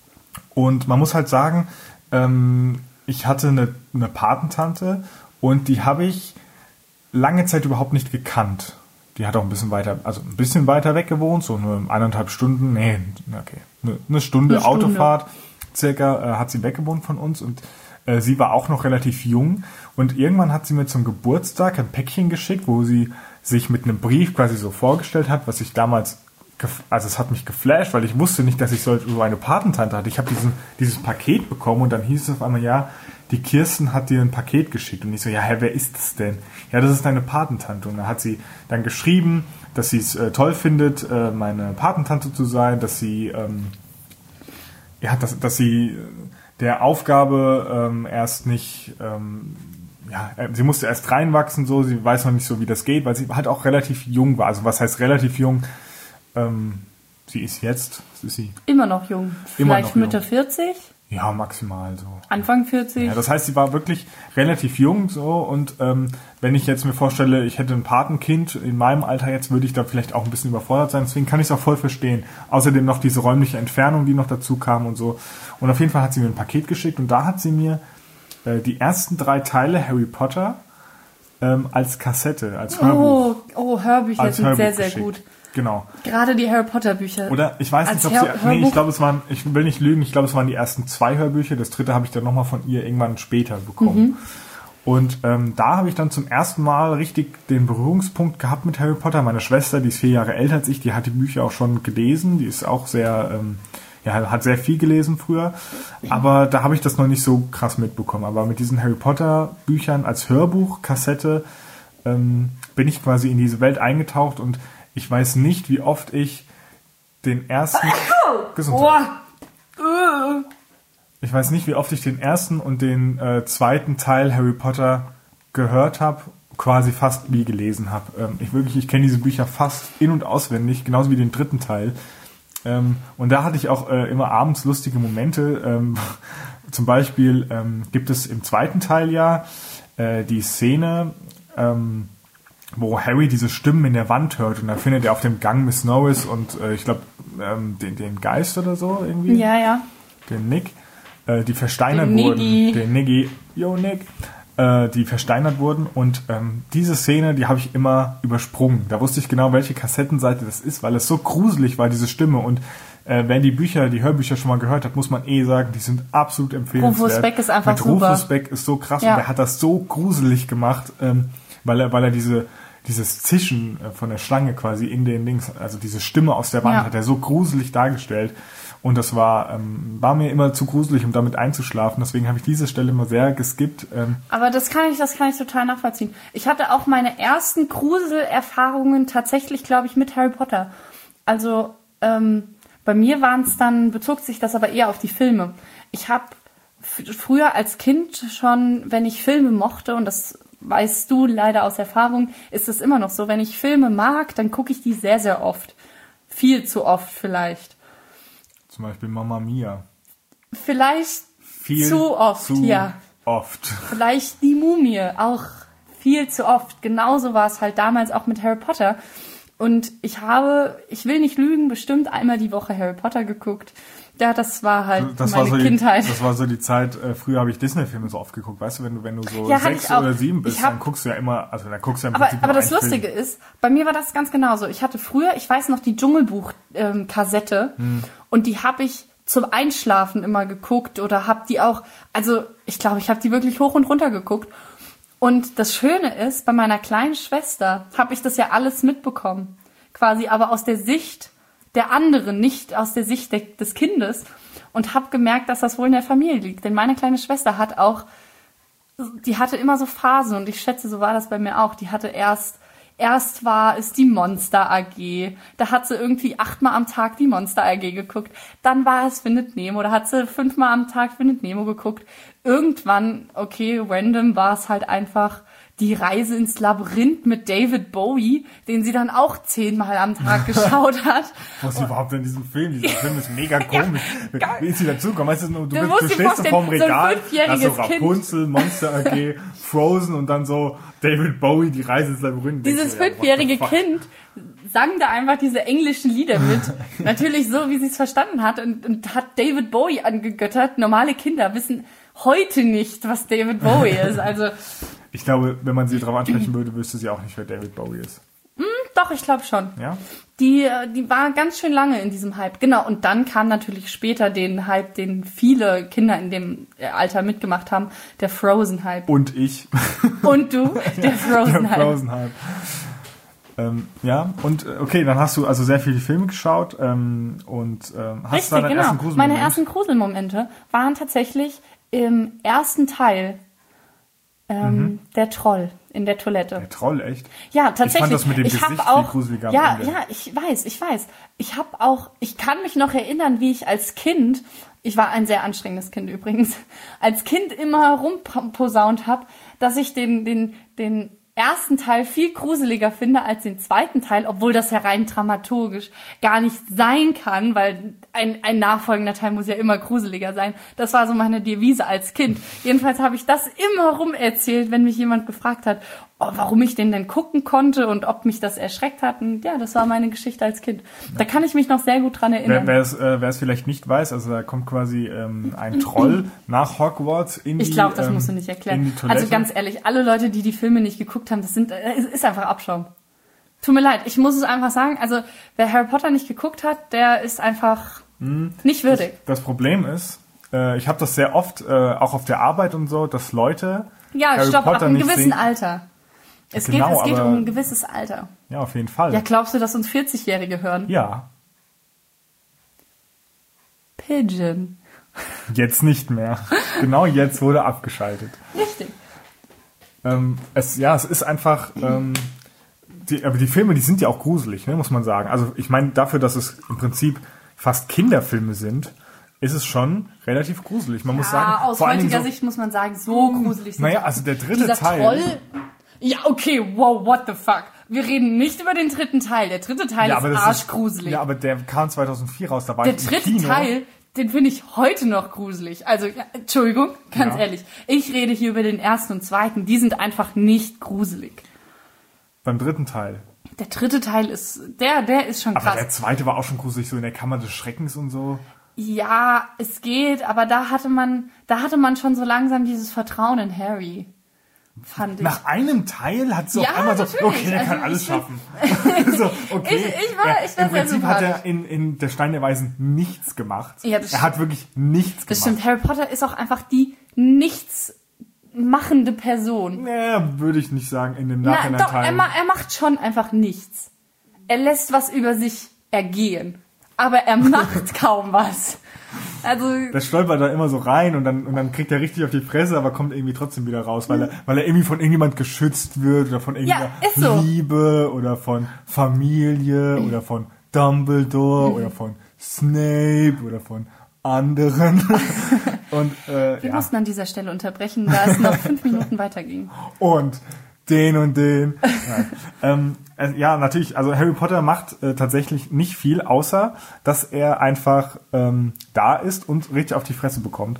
und man muss halt sagen, ähm, ich hatte eine, eine Patentante und die habe ich lange Zeit überhaupt nicht gekannt. Die hat auch ein bisschen weiter, also ein bisschen weiter weg gewohnt, so nur eineinhalb Stunden, nee, okay, eine, eine Stunde eine Autofahrt Stunde. circa äh, hat sie weggewohnt von uns und äh, sie war auch noch relativ jung und irgendwann hat sie mir zum Geburtstag ein Päckchen geschickt, wo sie sich mit einem Brief quasi so vorgestellt hat, was ich damals, gef- also es hat mich geflasht, weil ich wusste nicht, dass ich so eine Patentante hatte. Ich habe diesen dieses Paket bekommen und dann hieß es auf einmal, ja, die Kirsten hat dir ein Paket geschickt. Und ich so, ja, hä, wer ist das denn? Ja, das ist deine Patentante. Und da hat sie dann geschrieben, dass sie es äh, toll findet, äh, meine Patentante zu sein, dass sie, ähm, ja, dass, dass sie der Aufgabe ähm, erst nicht, ähm, ja, sie musste erst reinwachsen, so, sie weiß noch nicht so, wie das geht, weil sie halt auch relativ jung war. Also was heißt relativ jung? Ähm, sie ist jetzt, was ist sie? Immer noch jung. Immer Vielleicht noch Mitte jung. vierzig? Ja, maximal so. Anfang vierzig? Ja, das heißt, sie war wirklich relativ jung so und ähm, wenn ich jetzt mir vorstelle, ich hätte ein Patenkind in meinem Alter jetzt, würde ich da vielleicht auch ein bisschen überfordert sein. Deswegen kann ich es auch voll verstehen. Außerdem noch diese räumliche Entfernung, die noch dazu kam und so. Und auf jeden Fall hat sie mir ein Paket geschickt und da hat sie mir äh, die ersten drei Teile Harry Potter ähm, als Kassette, als Hörbuch. Oh, oh Hörbücher als sind Hörbuch sehr, sehr geschickt. gut. Genau. Gerade die Harry Potter Bücher. Oder ich weiß nicht, Als ob sie. Hör- Nee, ich Hörbuch? glaube, es waren, ich will nicht lügen, ich glaube, es waren die ersten zwei Hörbücher. Das dritte habe ich dann nochmal von ihr irgendwann später bekommen. Mhm. Und ähm, da habe ich dann zum ersten Mal richtig den Berührungspunkt gehabt mit Harry Potter. Meine Schwester, die ist vier Jahre älter als ich, die hat die Bücher auch schon gelesen. Die ist auch sehr, ähm, ja, hat sehr viel gelesen früher. Aber da habe ich das noch nicht so krass mitbekommen. Aber mit diesen Harry Potter Büchern als Hörbuch, Kassette, ähm, bin ich quasi in diese Welt eingetaucht und ich weiß nicht, wie oft ich den ersten... Gesundheit. Ich weiß nicht, wie oft ich den ersten und den äh, zweiten Teil Harry Potter gehört habe, quasi fast wie gelesen habe. Ähm, ich wirklich, ich kenne diese Bücher fast in- und auswendig, genauso wie den dritten Teil. Ähm, und da hatte ich auch äh, immer abends lustige Momente. Ähm, zum Beispiel ähm, gibt es im zweiten Teil ja äh, die Szene... Ähm, wo Harry diese Stimmen in der Wand hört und dann findet er auf dem Gang Miss Norris und äh, ich glaube ähm, den, den Geist oder so irgendwie. Ja, ja. Den Nick. Äh, die versteinert Den wurden. Niggi. Den Niggi. Yo, Nick. Äh, die versteinert wurden und ähm, diese Szene, die habe ich immer übersprungen. Da wusste ich genau, welche Kassettenseite das ist, weil es so gruselig war, diese Stimme und äh, wer die Bücher, die Hörbücher schon mal gehört hat, muss man eh sagen, die sind absolut empfehlenswert. Rufus Beck ist einfach Mit super. Rufus Beck ist so krass Ja. und der hat das so gruselig gemacht, ähm, weil er, weil er diese dieses Zischen von der Schlange quasi in den Dings, also diese Stimme aus der Wand, Ja. hat er so gruselig dargestellt. Und das war, ähm, war mir immer zu gruselig, um damit einzuschlafen. Deswegen habe ich diese Stelle immer sehr geskippt. Ähm, Aber das kann ich, das kann ich total nachvollziehen. Ich hatte auch meine ersten Gruselerfahrungen tatsächlich, glaube ich, mit Harry Potter. Also ähm, bei mir waren es dann, bezog sich das aber eher auf die Filme. Ich habe f- früher als Kind schon, wenn ich Filme mochte, und das weißt du leider aus Erfahrung, ist es immer noch so, wenn ich Filme mag, dann gucke ich die sehr, sehr oft. Viel zu oft vielleicht. zum Beispiel Mamma Mia. Vielleicht Viel zu oft, zu ja. oft. Vielleicht die Mumie, auch viel zu oft. Genauso war es halt damals auch mit Harry Potter. Und ich habe, ich will nicht lügen, bestimmt einmal die Woche Harry Potter geguckt. Ja, das war halt Das meine war so die, Kindheit. Das war so die Zeit, äh, früher habe ich Disney-Filme so oft geguckt, weißt du, wenn du, wenn du so Ja, hatte sechs ich auch. oder sieben bist, Ich hab- dann guckst du ja immer, also dann guckst du ja im Aber, Prinzip aber nur das einen Lustige Film. ist, bei mir war das ganz genauso. Ich hatte früher, ich weiß noch, die Dschungelbuch-Kassette Hm. und die habe ich zum Einschlafen immer geguckt oder habe die auch, also ich glaube, ich habe die wirklich hoch und runter geguckt. Und das Schöne ist, bei meiner kleinen Schwester habe ich das ja alles mitbekommen. Quasi aber aus der Sicht der anderen, nicht aus der Sicht de- des Kindes. Und habe gemerkt, dass das wohl in der Familie liegt. Denn meine kleine Schwester hat auch, die hatte immer so Phasen. Und ich schätze, so war das bei mir auch. Die hatte erst, erst war es die Monster A G. Da hat sie irgendwie achtmal am Tag die Monster A G geguckt. Dann war es Findet Nemo. Da hat sie fünfmal am Tag Findet Nemo geguckt. Irgendwann, okay, random war es halt einfach die Reise ins Labyrinth mit David Bowie, den sie dann auch zehnmal am Tag geschaut hat. Was überhaupt in diesem Film? Dieser Film ist mega komisch. Ja, Wie ist sie dazugekommen? Weißt du, du, Du du, musst du dir stehst so vorstellen, vorm so ein Regal, fünfjähriges hast so Kind. Rapunzel, Monster A G, Frozen und dann so David Bowie, die Reise ins Labyrinth. Dieses Denkst du, ja, fünfjährige what the fuck? Kind sang da einfach diese englischen Lieder mit. Natürlich so, wie sie es verstanden hat und, und hat David Bowie angegöttert. Normale Kinder wissen heute nicht, was David Bowie ist. Also Ich glaube, wenn man sie darauf ansprechen würde, wüsste sie auch nicht, wer David Bowie ist. doch, ich glaube schon. Ja? Die, die war ganz schön lange in diesem Hype. Genau, und dann kam natürlich später den Hype, den viele Kinder in dem Alter mitgemacht haben, der Frozen-Hype. Und ich. Und du, der Der Frozen-Hype. Frozen-Hype. Ähm, ja, und äh, okay, dann hast du also sehr viele Filme geschaut ähm, und ähm, hast Richtig, deinen genau. ersten Gruselmoment. Meine ersten Gruselmomente waren tatsächlich im ersten Teil ähm, Mhm. der Troll in der Toilette. Der Troll, echt? Ja, tatsächlich. Ich fand das mit dem ich Gesicht hab viel auch, gruseliger am ja, Ende. ja, ich weiß, ich weiß. Ich habe auch, ich kann mich noch erinnern, wie ich als Kind, ich war ein sehr anstrengendes Kind übrigens, als Kind immer rumposaunt habe, dass ich den, den, den ersten Teil viel gruseliger finde als den zweiten Teil, obwohl das ja rein dramaturgisch gar nicht sein kann, weil ein, ein nachfolgender Teil muss ja immer gruseliger sein. Das war so meine Devise als Kind. Jedenfalls habe ich das immer rum erzählt, wenn mich jemand gefragt hat, oh, warum ich den denn gucken konnte und ob mich das erschreckt hat. Und ja, das war meine Geschichte als Kind. Da kann ich mich noch sehr gut dran erinnern. Wer es äh, wer es vielleicht nicht weiß, also da kommt quasi ähm, ein Troll nach Hogwarts in die Ich glaube, das ähm, musst du nicht in erklären. die Toilette. Also ganz ehrlich, alle Leute, die die Filme nicht geguckt haben, das sind, äh, ist ist einfach Abschaum. Tut mir leid, ich muss es einfach sagen. Also wer Harry Potter nicht geguckt hat, der ist einfach nicht würdig. Das Problem ist, äh, ich habe das sehr oft, äh, auch auf der Arbeit und so, dass Leute Ja, Harry stopp, ab Potter einem nicht gewissen sehen. Alter. Es Genau, geht, es geht aber- um ein gewisses Alter. Ja, auf jeden Fall. Ja, glaubst du, dass uns vierzig-Jährige hören? Ja, Pigeon. jetzt nicht mehr. Genau jetzt wurde abgeschaltet. Richtig. Ähm, es, ja, es ist einfach, ähm, die, aber die Filme, die sind ja auch gruselig, ne, muss man sagen. Also ich meine, dafür, dass es im Prinzip fast Kinderfilme sind, ist es schon relativ gruselig. Man muss sagen, Ja, aus vor allen Dingen heutiger so, Sicht muss man sagen, so gruselig sind naja, sie also der dritte Dieser Teil. Troll. Ja, okay, wow, what the fuck. Wir reden nicht über den dritten Teil. Der dritte Teil ja, ist aber das arschgruselig. Ist, ja, aber der kam zweitausendvier raus, da war Der ich im dritte Kino. Teil, den finde ich heute noch gruselig. Also, ja, Entschuldigung, ganz Ja. ehrlich. Ich rede hier über den ersten und zweiten. Die sind einfach nicht gruselig. Beim dritten Teil. Der dritte Teil ist, der, der ist schon Aber krass. der zweite war auch schon gruselig, so in der Kammer des Schreckens und so. Ja, es geht, aber da hatte man, da hatte man schon so langsam dieses Vertrauen in Harry. Fand ich. Nach einem Teil hat sie Ja, auf einmal so, natürlich. okay, der Also kann alles ich- schaffen. so, okay. Ich- ich war- Er- ich war Im sehr Prinzip hat er sympathisch. in, in Der Stein der Weisen nichts gemacht. Ja, das er hat wirklich nichts Das gemacht. stimmt, Harry Potter ist auch einfach die nichts machende Person. Naja, würde ich nicht sagen, in dem Na, Nachhinein doch, er, teilen. ma- er macht schon einfach nichts. Er lässt was über sich ergehen. Aber er macht kaum was. Also, Der stolpert da immer so rein und dann, und dann kriegt er richtig auf die Fresse, aber kommt irgendwie trotzdem wieder raus, weil er, weil er irgendwie von irgendjemand geschützt wird oder von irgendeiner ist so. Liebe oder von Familie oder von Dumbledore Mhm. oder von Snape oder von anderen. und, äh, wir ja. mussten an dieser Stelle unterbrechen, da es noch fünf Minuten weiterging. und den und den. Nein. ähm, äh, ja, natürlich, also Harry Potter macht äh, tatsächlich nicht viel, außer dass er einfach ähm, da ist und richtig auf die Fresse bekommt.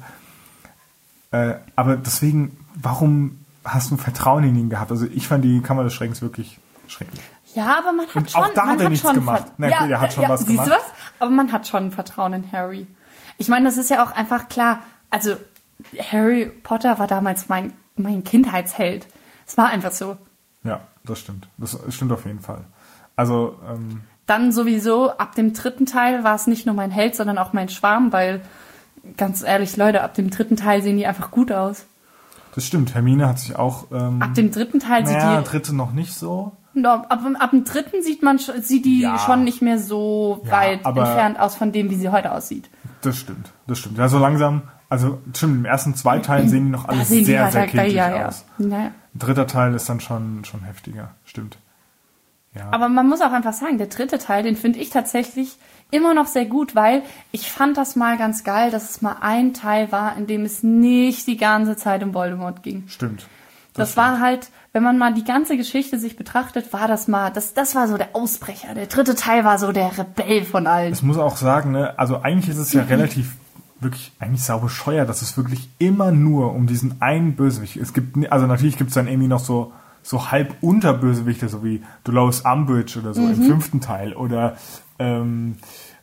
Äh, aber deswegen, warum hast du Vertrauen in ihn gehabt? Also ich fand die Kammer des Schreckens wirklich schrecklich. Ja, aber man hat Und schon, auch da man hat er hat nichts schon gemacht. Ver- Na gut, er hat schon ja, was siehst gemacht. du was? Aber man hat schon Vertrauen in Harry. Ich meine, das ist ja auch einfach klar. Also Harry Potter war damals mein mein Kindheitsheld. Es war einfach so. Ja, das stimmt. Das stimmt auf jeden Fall. Also, ähm, dann sowieso, ab dem dritten Teil war es nicht nur mein Held, sondern auch mein Schwarm, weil, ganz ehrlich, Leute, ab dem dritten Teil sehen die einfach gut aus. Das stimmt, Hermine hat sich auch... Ähm, Ab dem dritten Teil sieht naja, die... dritte noch nicht so. No, ab, ab dem dritten sieht man sch- sieht die Ja. schon nicht mehr so Ja, weit aber- entfernt aus von dem, wie sie heute aussieht. Das stimmt, das stimmt. Ja, so langsam, also stimmt, im ersten zwei Teilen sehen die noch Da alles sehen sehr, die sehr halt kindlich ja, ja. aus. Ja. Dritter Teil ist dann schon, schon heftiger, stimmt. Ja. Aber man muss auch einfach sagen, der dritte Teil, den finde ich tatsächlich immer noch sehr gut, weil ich fand das mal ganz geil, dass es mal ein Teil war, in dem es nicht die ganze Zeit um Voldemort ging. Stimmt. Das, war halt, wenn man mal die ganze Geschichte sich betrachtet, war das mal, das, das war so der Ausbrecher. Der dritte Teil war so der Rebell von allen. Ich muss auch sagen, ne, also eigentlich ist es ja relativ, wirklich, eigentlich sau bescheuert, dass es wirklich immer nur um diesen einen Bösewicht, es gibt, ni- also natürlich gibt es dann irgendwie noch so, so halb Unterbösewichte, so wie Dolores Umbridge oder so Mhm. im fünften Teil oder, ähm,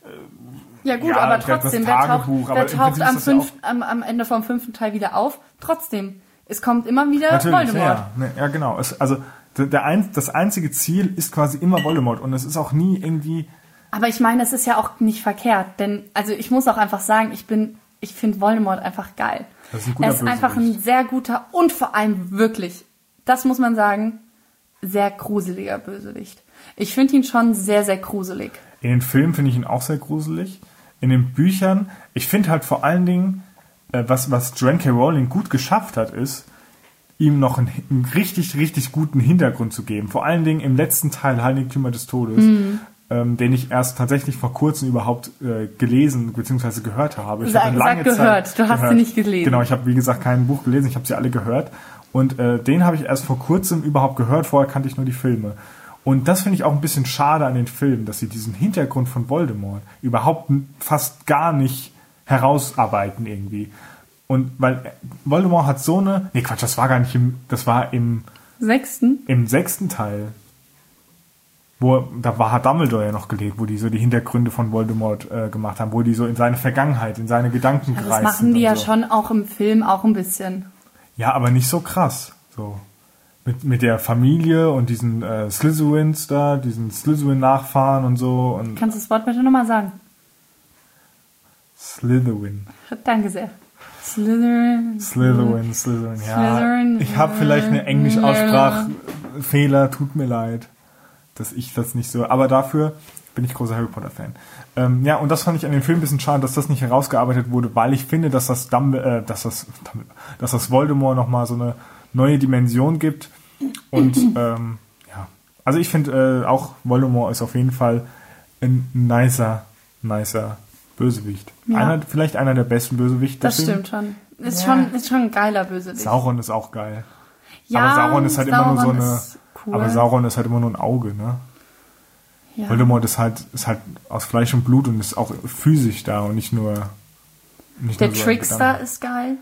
Ja gut, Ja, aber das- das trotzdem, wer taucht, Tagebuch, aber wer im taucht Prinzip ist am, das ja fünf, am, am Ende vom fünften Teil wieder auf? Trotzdem, es kommt immer wieder natürlich, Voldemort. ja, ne, ja, genau. Es, also, der, der ein, das einzige Ziel ist quasi immer Voldemort und es ist auch nie irgendwie, Aber ich meine, das ist ja auch nicht verkehrt, denn also ich muss auch einfach sagen, ich bin, ich finde Voldemort einfach geil. Das ist ein guter er ist einfach ein Bösewicht. sehr guter und vor allem wirklich, das muss man sagen, sehr gruseliger Bösewicht. Ich finde ihn schon sehr, sehr gruselig. in den Filmen finde ich ihn auch sehr gruselig. In den Büchern, ich finde halt vor allen Dingen, äh, was, was Joanne K. Rowling gut geschafft hat, ist, ihm noch einen, einen richtig, richtig guten Hintergrund zu geben. Vor allen Dingen im letzten Teil Heiligtümer des Todes, ähm, den ich erst tatsächlich vor kurzem überhaupt äh, gelesen bzw. gehört habe. Ich Sag- habe sag gehört, du hast sie nicht gelesen. Genau, ich habe wie gesagt kein Buch gelesen, ich habe sie alle gehört. Und äh, den habe ich erst vor kurzem überhaupt gehört, vorher kannte ich nur die Filme. Und das finde ich auch ein bisschen schade an den Filmen, dass sie diesen Hintergrund von Voldemort überhaupt n- fast gar nicht herausarbeiten irgendwie. Und weil Voldemort hat so eine... Nee, Quatsch, das war gar nicht im... Das war im, Sechsten? im sechsten Teil. Wo, da war, hat Dumbledore ja noch gelebt, wo die so die Hintergründe von Voldemort äh, gemacht haben, wo die so in seine Vergangenheit, in seine Gedanken Das gereist machen sind die und ja so. schon auch im Film auch ein bisschen. Ja, aber nicht so krass. So. Mit, mit der Familie und diesen äh, Slytherins da, diesen Slytherin-Nachfahren und so. Und Kannst du das Wort bitte nochmal sagen? Slytherin. Danke sehr. Slytherin. Slytherin, Slytherin, ja. Slytherin. Ich habe vielleicht eine Englisch-Aussprachfehler, tut mir leid, dass ich das nicht so... Aber dafür bin ich großer Harry Potter-Fan. Ähm, ja, und das fand ich an dem Film ein bisschen schade, dass das nicht herausgearbeitet wurde, weil ich finde, dass das, Dumbledore, äh, dass das, dass das Voldemort nochmal so eine neue Dimension gibt. Und ähm, ja, also ich finde äh, auch Voldemort ist auf jeden Fall ein nicer, nicer Bösewicht. Ja. Einer, vielleicht einer der besten Bösewichte. Das stimmt schon. Ist, Ja. schon. ist schon ein geiler Bösewicht. Sauron ist auch geil. Ja, aber Sauron ist halt immer nur so eine. ist cool. Aber Sauron ist halt immer nur ein Auge, ne? Ja. Voldemort ist halt, ist halt aus Fleisch und Blut und ist auch physisch da und nicht nur. Nicht Der nur so ein Trickster Gedanke. ist geil.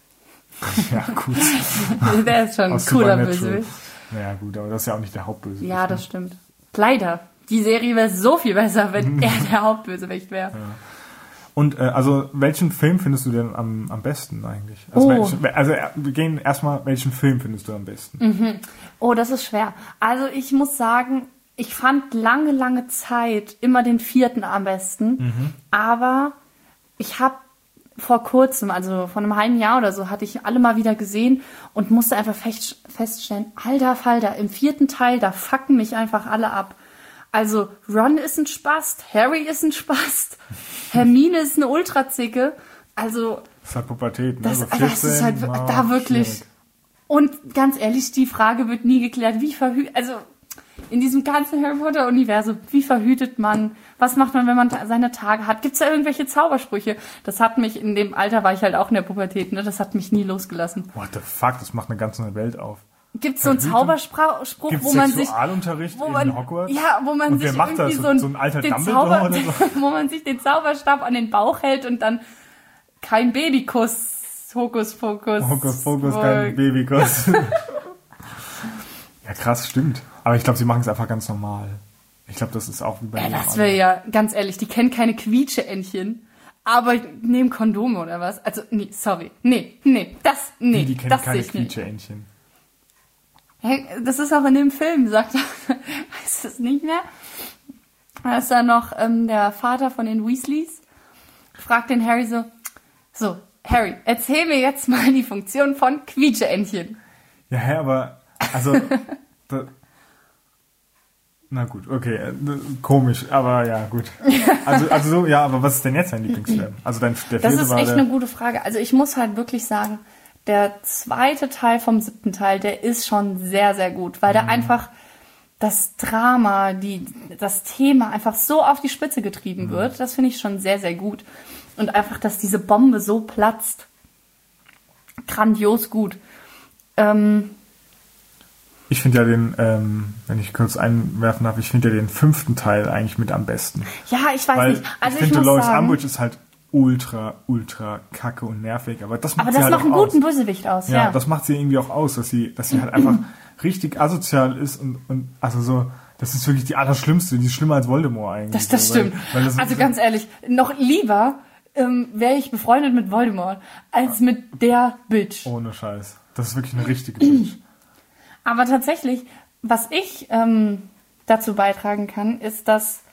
Ja, gut. Der ist schon ein Aus cooler Supernatural. Bösewicht. Naja, gut, aber das ist ja auch nicht der Hauptbösewicht. Ja, das ne? stimmt. Leider. Die Serie wäre so viel besser, wenn er der Hauptbösewicht wäre. Und äh, also, welchen Film findest du denn am, am besten eigentlich? Also, Oh. welchen, also äh, wir gehen erstmal, welchen Film findest du am besten? Oh, das ist schwer. Also ich muss sagen, ich fand lange, lange Zeit immer den vierten am besten. Aber ich habe vor kurzem, also vor einem halben Jahr oder so, hatte ich alle mal wieder gesehen und musste einfach fest, feststellen, alter Falter, im vierten Teil, da fucken mich einfach alle ab. Also Ron ist ein Spast, Harry ist ein Spast, Hermine ist eine Ultrazicke. Also Das ist halt Pubertät, ne? das, So das ist halt vierzehn, da ah, wirklich. schwierig. Und ganz ehrlich, die Frage wird nie geklärt, wie verhütet, also in diesem ganzen Harry Potter Universum, wie verhütet man? Was macht man, wenn man ta- seine Tage hat? Gibt's da irgendwelche Zaubersprüche? Das hat mich, in dem Alter war ich halt auch in der Pubertät, ne? Das hat mich nie losgelassen. What the fuck, das macht eine ganz neue Welt auf. Gibt's so einen Verhütung? Zauberspruch, Gibt's wo man sich, Sexualunterricht wo man, in Hogwarts? ja, wo man Und sich wer macht das? irgendwie So- so, ein, so ein alter den Dumbledore Zauber, oder so? wo man sich den Zauberstab an den Bauch hält und dann kein Babykuss, Hokuspokus. Hokus Pokus, kein Babykuss. Ja, krass, stimmt. Aber ich glaube, sie machen es einfach ganz normal. Ich glaube, das ist auch wie bei Ja, jedem das wäre ja, ganz ehrlich, die kennen keine Quietsche-Entchen, aber nehmen Kondome oder was? Also, nee, sorry. Nee, nee, das, nee, Die, die kennen das keine sehe ich nicht. Quietsche-Entchen. Hey, das ist auch in dem Film, sagt er. Weißt du es nicht mehr? Da ist dann noch ähm, der Vater von den Weasleys, fragt den Harry so, so, Harry, erzähl mir jetzt mal die Funktion von Quietscheentchen. Ja, hä, aber, also, da, na gut, okay, äh, komisch, aber ja, gut. Also, also so, ja, aber was ist denn jetzt dein Lieblingsfilm? Also dein, der Das vierte ist war echt der, eine gute Frage. Also ich muss halt wirklich sagen, der zweite Teil vom siebten Teil, der ist schon sehr, sehr gut, weil der einfach das Drama, die, das Thema einfach so auf die Spitze getrieben wird. Das finde ich schon sehr, sehr gut. Und einfach, dass diese Bombe so platzt. Grandios gut. Ähm, Ich finde ja den, ähm, wenn ich kurz einwerfen darf, ich finde ja den fünften Teil eigentlich mit am besten. ja, ich weiß Weil nicht. Also ich ich, finde, muss Dolores sagen, Umbridge ist halt ultra, ultra kacke und nervig, aber das macht aber sie das halt macht einen auch guten aus. Bösewicht aus, Ja, ja. das macht sie irgendwie auch aus, dass sie, dass sie halt einfach richtig asozial ist und, und also so, das ist wirklich die Allerschlimmste, die ist schlimmer als Voldemort eigentlich. Das, das so, stimmt. Weil, weil das Also so, ganz ehrlich, noch lieber ähm, wäre ich befreundet mit Voldemort als mit der Bitch. ohne Scheiß. Das ist wirklich eine richtige Bitch. Aber tatsächlich, was ich ähm, dazu beitragen kann, ist, dass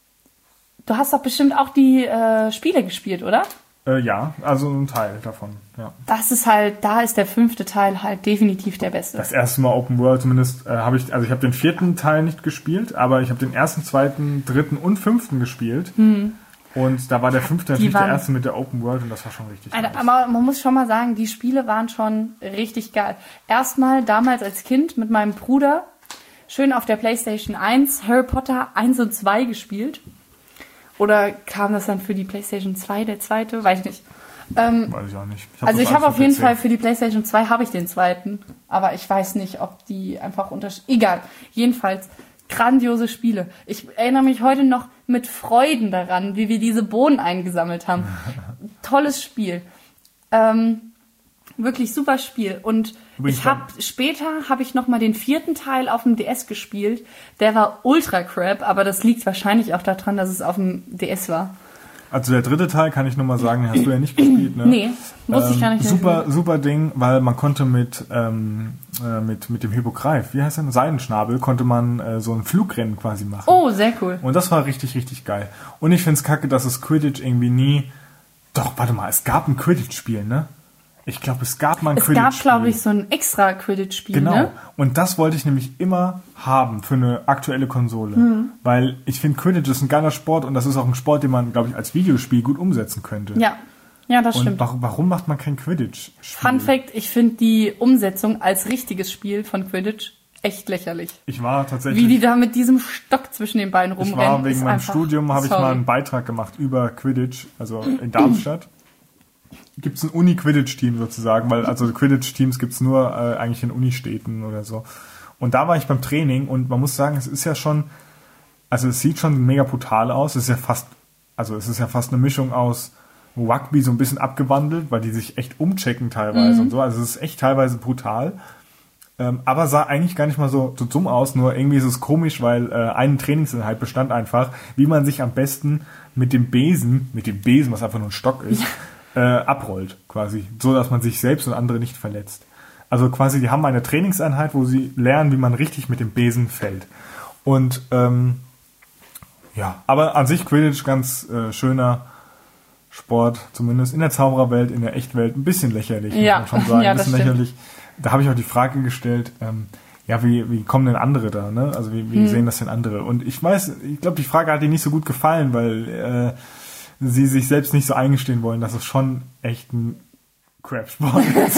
du hast doch bestimmt auch die äh, Spiele gespielt, oder? Äh, ja, also ein Teil davon, ja. Das ist halt, da ist der fünfte Teil halt definitiv der beste. Das erste Mal Open World zumindest äh, habe ich, also ich habe den vierten Teil nicht gespielt, aber ich habe den ersten, zweiten, dritten und fünften gespielt. Hm. Und da war der fünfte natürlich waren- der erste mit der Open World und das war schon richtig Alter, nice. aber man muss schon mal sagen, die Spiele waren schon richtig geil. Erstmal damals als Kind mit meinem Bruder schön auf der PlayStation eins Harry Potter eins und zwei gespielt. Oder kam das dann für die PlayStation zwei, der zweite? Weiß ich nicht. Ähm, Weiß ich auch nicht. also das ich habe alles auf jeden P C. Fall für die PlayStation zwei habe ich den zweiten. Aber ich weiß nicht, ob die einfach unterschiedlich... Egal. Jedenfalls grandiose Spiele. Ich erinnere mich heute noch mit Freuden daran, wie wir diese Bohnen eingesammelt haben. Tolles Spiel. Ähm, wirklich super Spiel. Und Übrigens ich habe später habe ich noch mal den vierten Teil auf dem D S gespielt. Der war ultra crap, aber das liegt wahrscheinlich auch daran, dass es auf dem D S war. Also der dritte Teil kann ich nur mal sagen, den hast du ja nicht gespielt, ne? Nee, wusste ich gar nicht. Super, super Ding, weil man konnte mit, ähm, äh, mit, mit dem Hippogreif, wie heißt der, Seidenschnabel, konnte man äh, so ein Flugrennen quasi machen. Oh, sehr cool. Und das war richtig, richtig geil. Und ich find's kacke, dass es Quidditch irgendwie nie... Doch, warte mal, es gab ein Quidditch-Spiel, ne? Ich glaube, es gab mal ein Es Quidditch-Spiel. gab, glaube ich, so ein extra Quidditch-Spiel, Genau. ne? Und das wollte ich nämlich immer haben für eine aktuelle Konsole. Hm. Weil ich finde, Quidditch ist ein geiler Sport und das ist auch ein Sport, den man, glaube ich, als Videospiel gut umsetzen könnte. Ja, ja, das Und stimmt. warum, warum macht man kein Quidditch-Spiel? Fun Fact, ich finde die Umsetzung als richtiges Spiel von Quidditch echt lächerlich. Ich war tatsächlich... Wie die da mit diesem Stock zwischen den Beinen ich rumrennen. war wegen ist meinem einfach- Studium, habe ich sorry. mal einen Beitrag gemacht über Quidditch, also in Darmstadt. Gibt es ein Uni-Quidditch-Team sozusagen, weil also Quidditch-Teams gibt es nur äh, eigentlich in Unistädten oder so. Und da war ich beim Training und man muss sagen, es ist ja schon, also es sieht schon mega brutal aus. Es ist ja fast, also es ist ja fast eine Mischung aus Rugby so ein bisschen abgewandelt, weil die sich echt umchecken teilweise Mhm. und so. Also es ist echt teilweise brutal. Ähm, aber sah eigentlich gar nicht mal so, so dumm aus, nur irgendwie ist es komisch, weil äh, eine Trainingseinheit bestand einfach, wie man sich am besten mit dem Besen, mit dem Besen, was einfach nur ein Stock ist, äh, abrollt quasi, so dass man sich selbst und andere nicht verletzt. Also quasi, die haben eine Trainingseinheit, wo sie lernen, wie man richtig mit dem Besen fällt. Und ähm, ja, aber an sich Quidditch ganz äh, schöner Sport, zumindest in der Zaubererwelt, in der Echtwelt, ein bisschen lächerlich, Ja. muss man schon sagen, Ja, ein das bisschen stimmt. lächerlich. Da habe ich auch die Frage gestellt, ähm, ja, wie, wie kommen denn andere da, ne? Also wie, wie Hm. sehen das denn andere? Und ich weiß, ich glaube, die Frage hat ihnen nicht so gut gefallen, weil äh, sie sich selbst nicht so eingestehen wollen, dass es schon echt ein Crap-Sport ist.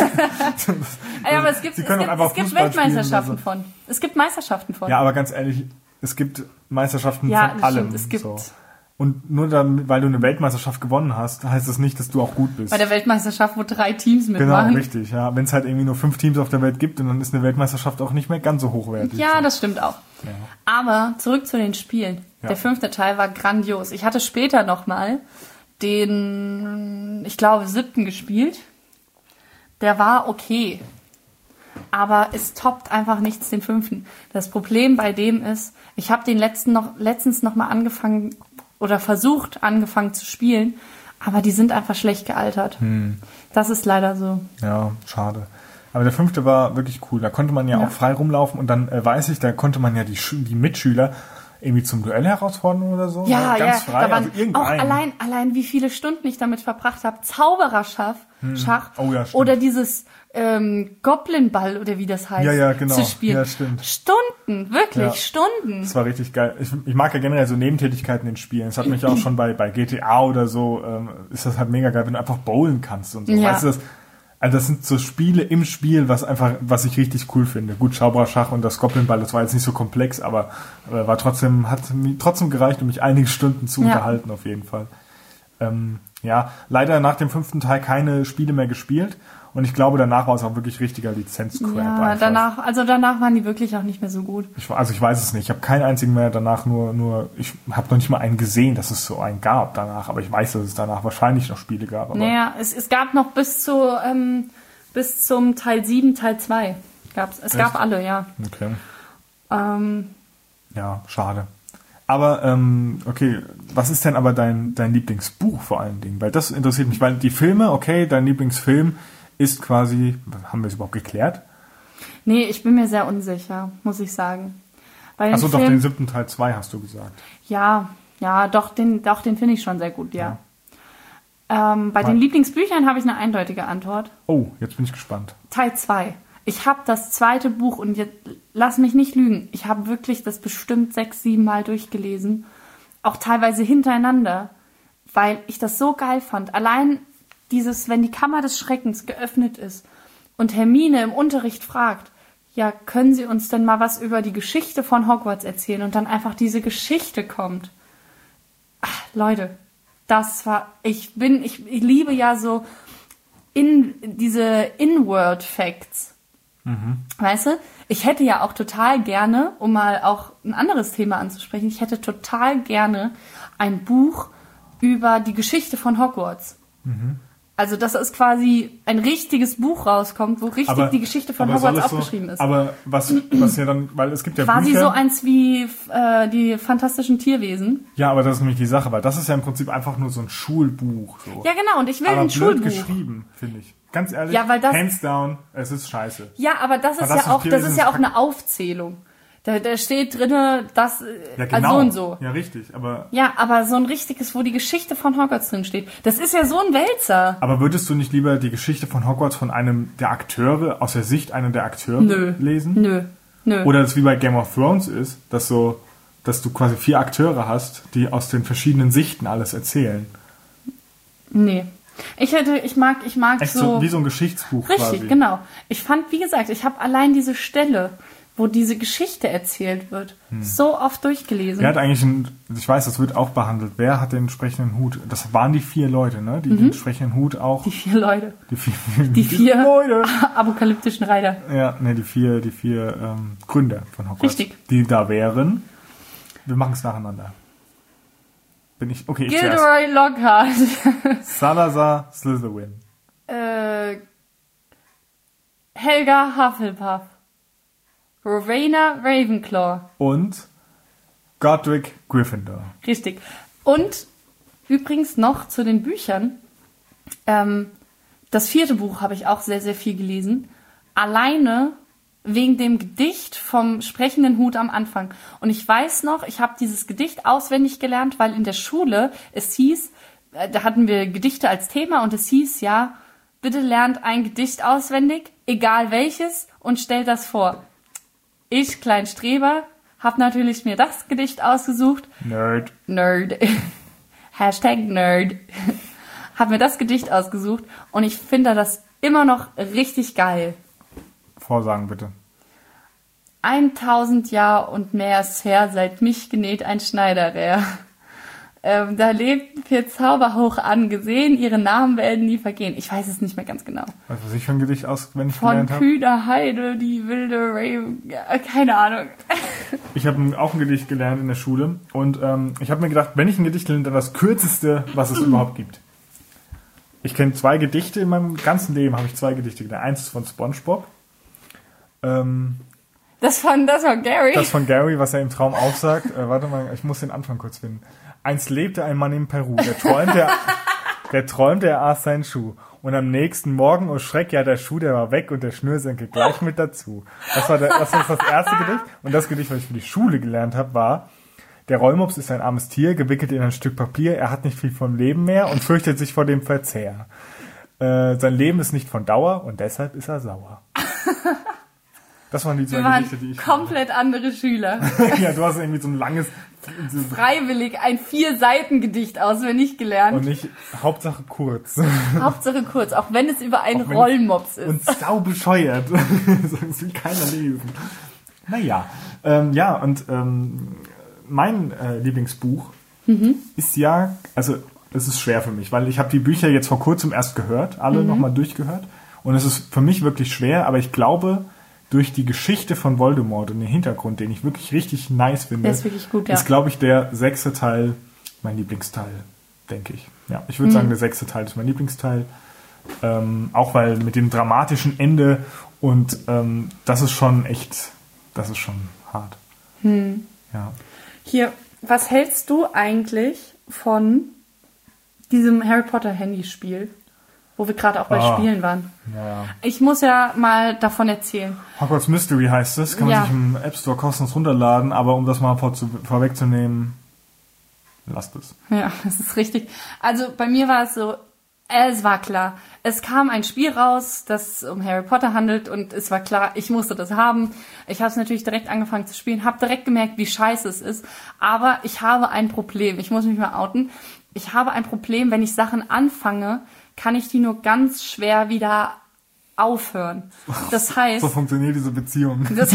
Ja, aber es gibt, Sie es können gibt, auch einfach es gibt Fußball spielen Weltmeisterschaften oder so. von. Es gibt Meisterschaften von. Ja, aber ganz ehrlich, es gibt Meisterschaften Ja, von das allem. stimmt, es gibt- So. Und nur damit, weil du eine Weltmeisterschaft gewonnen hast, heißt das nicht, dass du auch gut bist. Bei der Weltmeisterschaft, wo drei Teams Genau, mitmachen. richtig, ja. Wenn es halt irgendwie nur fünf Teams auf der Welt gibt, und dann ist eine Weltmeisterschaft auch nicht mehr ganz so hochwertig. Ja, so. das stimmt auch. Ja. Aber zurück zu den Spielen. Ja. Der fünfte Teil war grandios. Ich hatte später nochmal den, ich glaube, siebten gespielt. Der war okay. Aber es toppt einfach nichts den fünften. Das Problem bei dem ist, ich habe den letzten noch, letztens nochmal angefangen oder versucht angefangen zu spielen, aber die sind einfach schlecht gealtert. Hm. Das ist leider so. Ja, schade. Aber der fünfte war wirklich cool. Da konnte man ja, Ja. auch frei rumlaufen und dann äh, weiß ich, da konnte man ja die, Schü- die Mitschüler irgendwie zum Duell herausfordern oder so. Ja, ganz ja, frei, da waren also irgendein. auch allein, allein wie viele Stunden ich damit verbracht habe. Zaubererschach, Schach, Oh ja, stimmt. oder dieses ähm, Goblin-Ball oder wie das heißt, Ja, ja, genau. zu spielen. Ja, stimmt. Stunden, wirklich, Ja. Stunden. Das war richtig geil. Ich, ich mag ja generell so Nebentätigkeiten in Spielen. Das hat mich auch schon bei, bei G T A oder so, ähm, ist das halt mega geil, wenn du einfach bowlen kannst und so. Ja. Weißt du das? Also das sind so Spiele im Spiel, was einfach, was ich richtig cool finde. Gut, Zaubererschach und das Goblin-Ball, das war jetzt nicht so komplex, aber äh, war trotzdem, hat mir trotzdem gereicht, um mich einige Stunden zu Ja. unterhalten, auf jeden Fall. Ähm, ja, leider nach dem fünften Teil keine Spiele mehr gespielt. Und ich glaube, danach war es auch wirklich richtiger Lizenzcrap. Ja, einfach. danach, also danach waren die wirklich auch nicht mehr so gut. Ich, also ich weiß es nicht. Ich habe keinen einzigen mehr danach, nur, nur ich habe noch nicht mal einen gesehen, dass es so einen gab danach. Aber ich weiß, dass es danach wahrscheinlich noch Spiele gab. Aber Naja, es, es gab noch bis zu ähm, bis zum Teil sieben, Teil zwei. Gab's, es Echt? gab alle, ja. Okay. Ähm, Ja, schade. Aber, ähm, okay, was ist denn aber dein, dein Lieblingsbuch vor allen Dingen? Weil das interessiert mich, weil die Filme, okay, dein Lieblingsfilm ist quasi, haben wir es überhaupt geklärt? nee, ich bin mir sehr unsicher, muss ich sagen. Bei den Achso, doch, Filmen- den siebten Teil zwei hast du gesagt. Ja, ja, doch, den, doch, den finde ich schon sehr gut, ja. Ähm, bei Mal- den Lieblingsbüchern habe ich eine eindeutige Antwort. Oh, jetzt bin ich gespannt. Teil zwei. Ich habe das zweite Buch und jetzt lass mich nicht lügen. Ich habe wirklich das bestimmt sechs, sieben Mal durchgelesen. Auch teilweise hintereinander, weil ich das so geil fand. Allein dieses, wenn die Kammer des Schreckens geöffnet ist und Hermine im Unterricht fragt, ja, können Sie uns denn mal was über die Geschichte von Hogwarts erzählen? Und dann einfach diese Geschichte kommt. Ach, Leute, das war, ich bin, ich, ich liebe ja so in diese Inward Facts. Weißt du? Ich hätte ja auch total gerne, um mal auch ein anderes Thema anzusprechen, ich hätte total gerne ein Buch über die Geschichte von Hogwarts. Also, dass es quasi ein richtiges Buch rauskommt, wo richtig die Geschichte von aber soll Hogwarts es so- aufgeschrieben ist. Aber was, was ja dann, weil es gibt ja Quasi Bücher. so eins wie äh, die fantastischen Tierwesen. Ja, aber das ist nämlich die Sache, weil das ist ja im Prinzip einfach nur so ein Schulbuch. So. Ja, genau, und ich will aber ein blöd Schulbuch. geschrieben, finde ich. Ganz ehrlich, Ja, weil das- hands down, es ist scheiße. Ja, aber das ist Fantastische ja auch, das Tierwesen ist ja ist auch eine Aufzählung. Da, da steht drinne, dass äh, Ja, also genau. so und so. Ja, richtig. Aber, Ja, aber so ein richtiges, wo die Geschichte von Hogwarts drin steht, das ist ja so ein Wälzer. aber würdest du nicht lieber die Geschichte von Hogwarts von einem der Akteure, aus der Sicht einer der Akteure Nö. lesen? Nö, nö. Oder das wie bei Game of Thrones ist, dass so, dass du quasi vier Akteure hast, die aus den verschiedenen Sichten alles erzählen. Nee. Ich hätte, ich mag, ich mag Echt so, so. wie so ein Geschichtsbuch Richtig, quasi. genau. Ich fand, wie gesagt, ich habe allein diese Stelle, wo diese Geschichte erzählt wird, so oft durchgelesen. Wer hat eigentlich einen, ich weiß, das wird auch behandelt, wer hat den entsprechenden Hut? Das waren die vier Leute, ne? Die den entsprechenden Hut auch. Mhm. Die vier Leute. Die vier, Die vier Leute. apokalyptischen Reiter. Ja, ne, die vier, die vier ähm, Gründer von Hogwarts. Richtig. Die da wären. Wir machen es nacheinander. Bin ich, okay, ich zuerst. Gilderoy Lockhart. Salazar Slytherin. äh, Helga Hufflepuff. Rowena Ravenclaw. Und Godric Gryffindor. Richtig. Und übrigens noch zu den Büchern. Ähm, das vierte Buch habe ich auch sehr, sehr viel gelesen. Alleine wegen dem Gedicht vom sprechenden Hut am Anfang. Und ich weiß noch, ich habe dieses Gedicht auswendig gelernt, weil in der Schule es hieß, äh, da hatten wir Gedichte als Thema und es hieß ja, bitte lernt ein Gedicht auswendig, egal welches, und stellt das vor. Ich, Kleinstreber, habe natürlich mir das Gedicht ausgesucht. Nerd. Nerd. Hashtag Nerd. Hab mir das Gedicht ausgesucht und ich finde das immer noch richtig geil. Vorsagen bitte. Eintausend Jahr und mehr ist her, seit mich genäht ein Schneiderer. Ähm, da lebt für Zauberhoch angesehen, ihre Namen werden nie vergehen. Ich weiß es nicht mehr ganz genau. Weißt du, was ich für ein Gedicht auswendig Von gelernt habe? Kühner Heide, die wilde Raven, ja, keine Ahnung. Ich habe auch ein Gedicht gelernt in der Schule und ähm, ich habe mir gedacht, wenn ich ein Gedicht lerne, dann das kürzeste, was es überhaupt gibt. Ich kenne zwei Gedichte in meinem ganzen Leben, habe ich zwei Gedichte gelernt. Eins ist von SpongeBob. Ähm, Das von, das von Gary. das von Gary, was er im Traum auch sagt. Äh, warte mal, ich muss den Anfang kurz finden. Einst lebte ein Mann in Peru, der träumte, er, der träumte, er aß seinen Schuh. Und am nächsten Morgen, oh Schreck, ja, der Schuh, der war weg und der Schnürsenkel gleich mit dazu. Das war, der, das war das erste Gedicht. Und das Gedicht, was ich für die Schule gelernt habe, war: Der Rollmops ist ein armes Tier, gewickelt in ein Stück Papier. Er hat nicht viel vom Leben mehr und fürchtet sich vor dem Verzehr. Äh, sein Leben ist nicht von Dauer und deshalb ist er sauer. Das waren die zwei Wir waren Gedichte, die ich... komplett andere Schüler. Ja, du hast irgendwie so ein langes... Freiwillig ein Vier-Seiten-Gedicht auswendig gelernt. Und nicht Hauptsache kurz. Hauptsache kurz, auch wenn es über einen Auch wenn- Rollmops ist. Und sau bescheuert. Das will keiner lesen. Naja, ähm, ja, und ähm, mein äh, Lieblingsbuch Mhm. ist ja, also es ist schwer für mich, weil ich habe die Bücher jetzt vor kurzem erst gehört, alle Mhm. nochmal durchgehört. Und es ist für mich wirklich schwer, aber ich glaube, durch die Geschichte von Voldemort und den Hintergrund, den ich wirklich richtig nice finde, Der ist wirklich gut, ja. ist, glaube ich, der sechste Teil mein Lieblingsteil, denke ich. Ja, ich würde Mhm. sagen, der sechste Teil ist mein Lieblingsteil. Ähm, auch weil mit dem dramatischen Ende und ähm, das ist schon echt, das ist schon hart. Hm. Ja. Hier, was hältst du eigentlich von diesem Harry Potter Handyspiel, wo wir gerade auch bei Ah. Spielen waren? Ja. Ich muss ja mal davon erzählen. Hogwarts Mystery heißt es, kann man Ja. sich im App Store kostenlos runterladen, aber um das mal vor, zu, vorwegzunehmen, lasst es. Ja, das ist richtig. Also bei mir war es so, es war klar. Es kam ein Spiel raus, das um Harry Potter handelt und es war klar, ich musste das haben. Ich habe es natürlich direkt angefangen zu spielen, habe direkt gemerkt, wie scheiße es ist. Aber ich habe ein Problem. Ich muss mich mal outen. Ich habe ein Problem, wenn ich Sachen anfange, kann ich die nur ganz schwer wieder aufhören. Das heißt... So funktioniert diese Beziehung. das,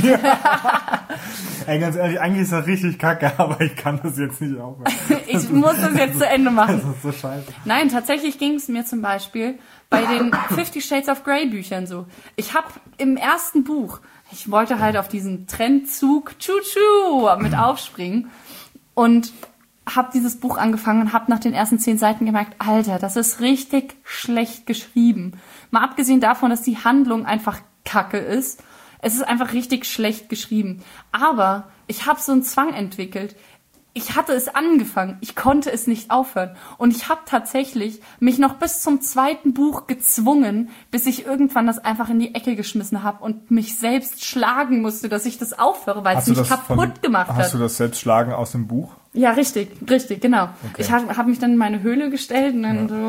Ey, ganz ehrlich, eigentlich ist das richtig kacke, aber ich kann das jetzt nicht aufhören. ich muss das jetzt zu Ende machen. Das ist so scheiße. Nein, tatsächlich ging es mir zum Beispiel bei den Fifty Shades of Grey Büchern so. Ich habe im ersten Buch, ich wollte halt auf diesen Trendzug Tschu-Tschu mit aufspringen und habe dieses Buch angefangen und habe nach den ersten zehn Seiten gemerkt, Alter, das ist richtig schlecht geschrieben. Mal abgesehen davon, dass die Handlung einfach kacke ist. Es ist einfach richtig schlecht geschrieben. Aber ich habe so einen Zwang entwickelt. Ich hatte es angefangen, ich konnte es nicht aufhören. Und ich habe tatsächlich mich noch bis zum zweiten Buch gezwungen, bis ich irgendwann das einfach in die Ecke geschmissen habe und mich selbst schlagen musste, dass ich das aufhöre, weil es Hast du mich das kaputt von- gemacht hat. Hast du das Selbstschlagen aus dem Buch? Ja, richtig, richtig, genau. Okay. Ich habe hab mich dann in meine Höhle gestellt und dann so...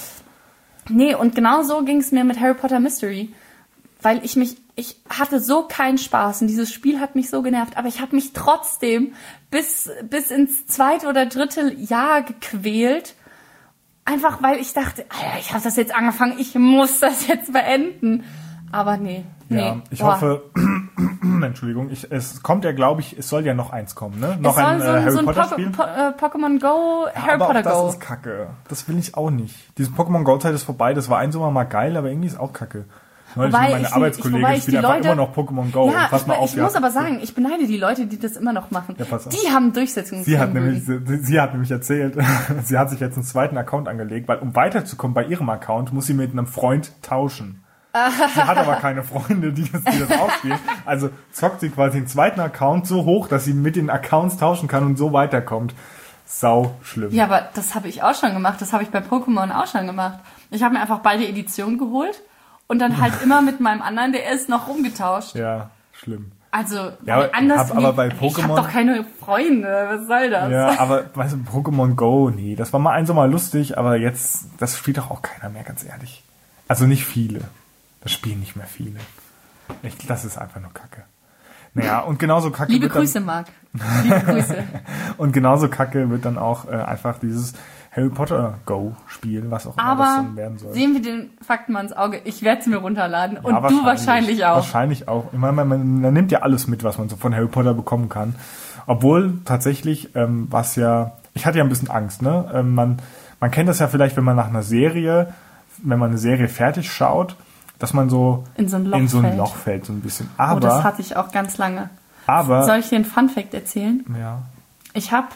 Nee, und genau so ging es mir mit Harry Potter Mystery. Weil ich mich, ich hatte so keinen Spaß und dieses Spiel hat mich so genervt, aber ich habe mich trotzdem bis, bis ins zweite oder dritte Jahr gequält. Einfach weil ich dachte, Alter, ich habe das jetzt angefangen, ich muss das jetzt beenden. Aber nee, nee. Ja, ich Boah. hoffe, Entschuldigung, ich, es kommt ja, glaube ich, es soll ja noch eins kommen, ne? Noch Es soll ein so, äh, ein- Harry so ein Potter Poke- Spiel. Po- äh, Pokémon Go, Harry aber Potter auch das Go. ist kacke. Das will ich auch nicht. Diese Pokémon Go-Zeit ist vorbei, das war ein Sommer mal geil, aber irgendwie ist auch kacke. Neulich Wobei mit meine ich- Arbeitskollegin wobei ich spielt die einfach Leute- immer noch Pokémon Go. Ja, Pass ich, mal auf, ich ja. muss aber sagen, ich beneide die Leute, die das immer noch machen. Ja, pass auf. Die haben Durchsetzung. Sie hat nämlich, sie, sie hat nämlich erzählt, sie hat sich jetzt einen zweiten Account angelegt, weil um weiterzukommen bei ihrem Account, muss sie mit einem Freund tauschen. Sie hat aber keine Freunde, die das, die das aufspielen. Also zockt sie quasi einen zweiten Account so hoch, dass sie mit den Accounts tauschen kann und so weiterkommt. Sau schlimm. Ja, aber das habe ich auch schon gemacht. Das habe ich bei Pokémon auch schon gemacht. Ich habe mir einfach beide Editionen geholt und dann halt immer mit meinem anderen D S noch rumgetauscht. Ja, schlimm. Also, Ja, weil aber- anders... hab aber bei ich Pokémon- habe doch keine Freunde. Was soll das? Ja, aber weißt du, Pokémon Go, nee, das war mal ein Sommer lustig, aber jetzt, das spielt doch auch keiner mehr, ganz ehrlich. Also nicht viele. Das spielen nicht mehr viele. Ich, das ist einfach nur Kacke. Naja, und genauso Kacke Liebe wird dann, Grüße, Marc. Liebe Grüße. und genauso Kacke wird dann auch äh, einfach dieses Harry Potter Go Spiel, was auch immer das Aber dann werden soll. sehen wir den Fakten mal ins Auge. Ich werde es mir runterladen. Und Ja, du wahrscheinlich auch. Wahrscheinlich auch. Ich meine, man, man, man nimmt ja alles mit, was man so von Harry Potter bekommen kann. Obwohl tatsächlich, ähm, was ja, ich hatte ja ein bisschen Angst, ne? Ähm, man, man kennt das ja vielleicht, wenn man nach einer Serie, wenn man eine Serie fertig schaut, dass man so In so ein Loch in so ein fällt. Loch fällt, so ein bisschen. Oh, das Aber, hatte ich auch ganz lange. aber, Soll ich dir einen Funfact erzählen? ja, Ich habe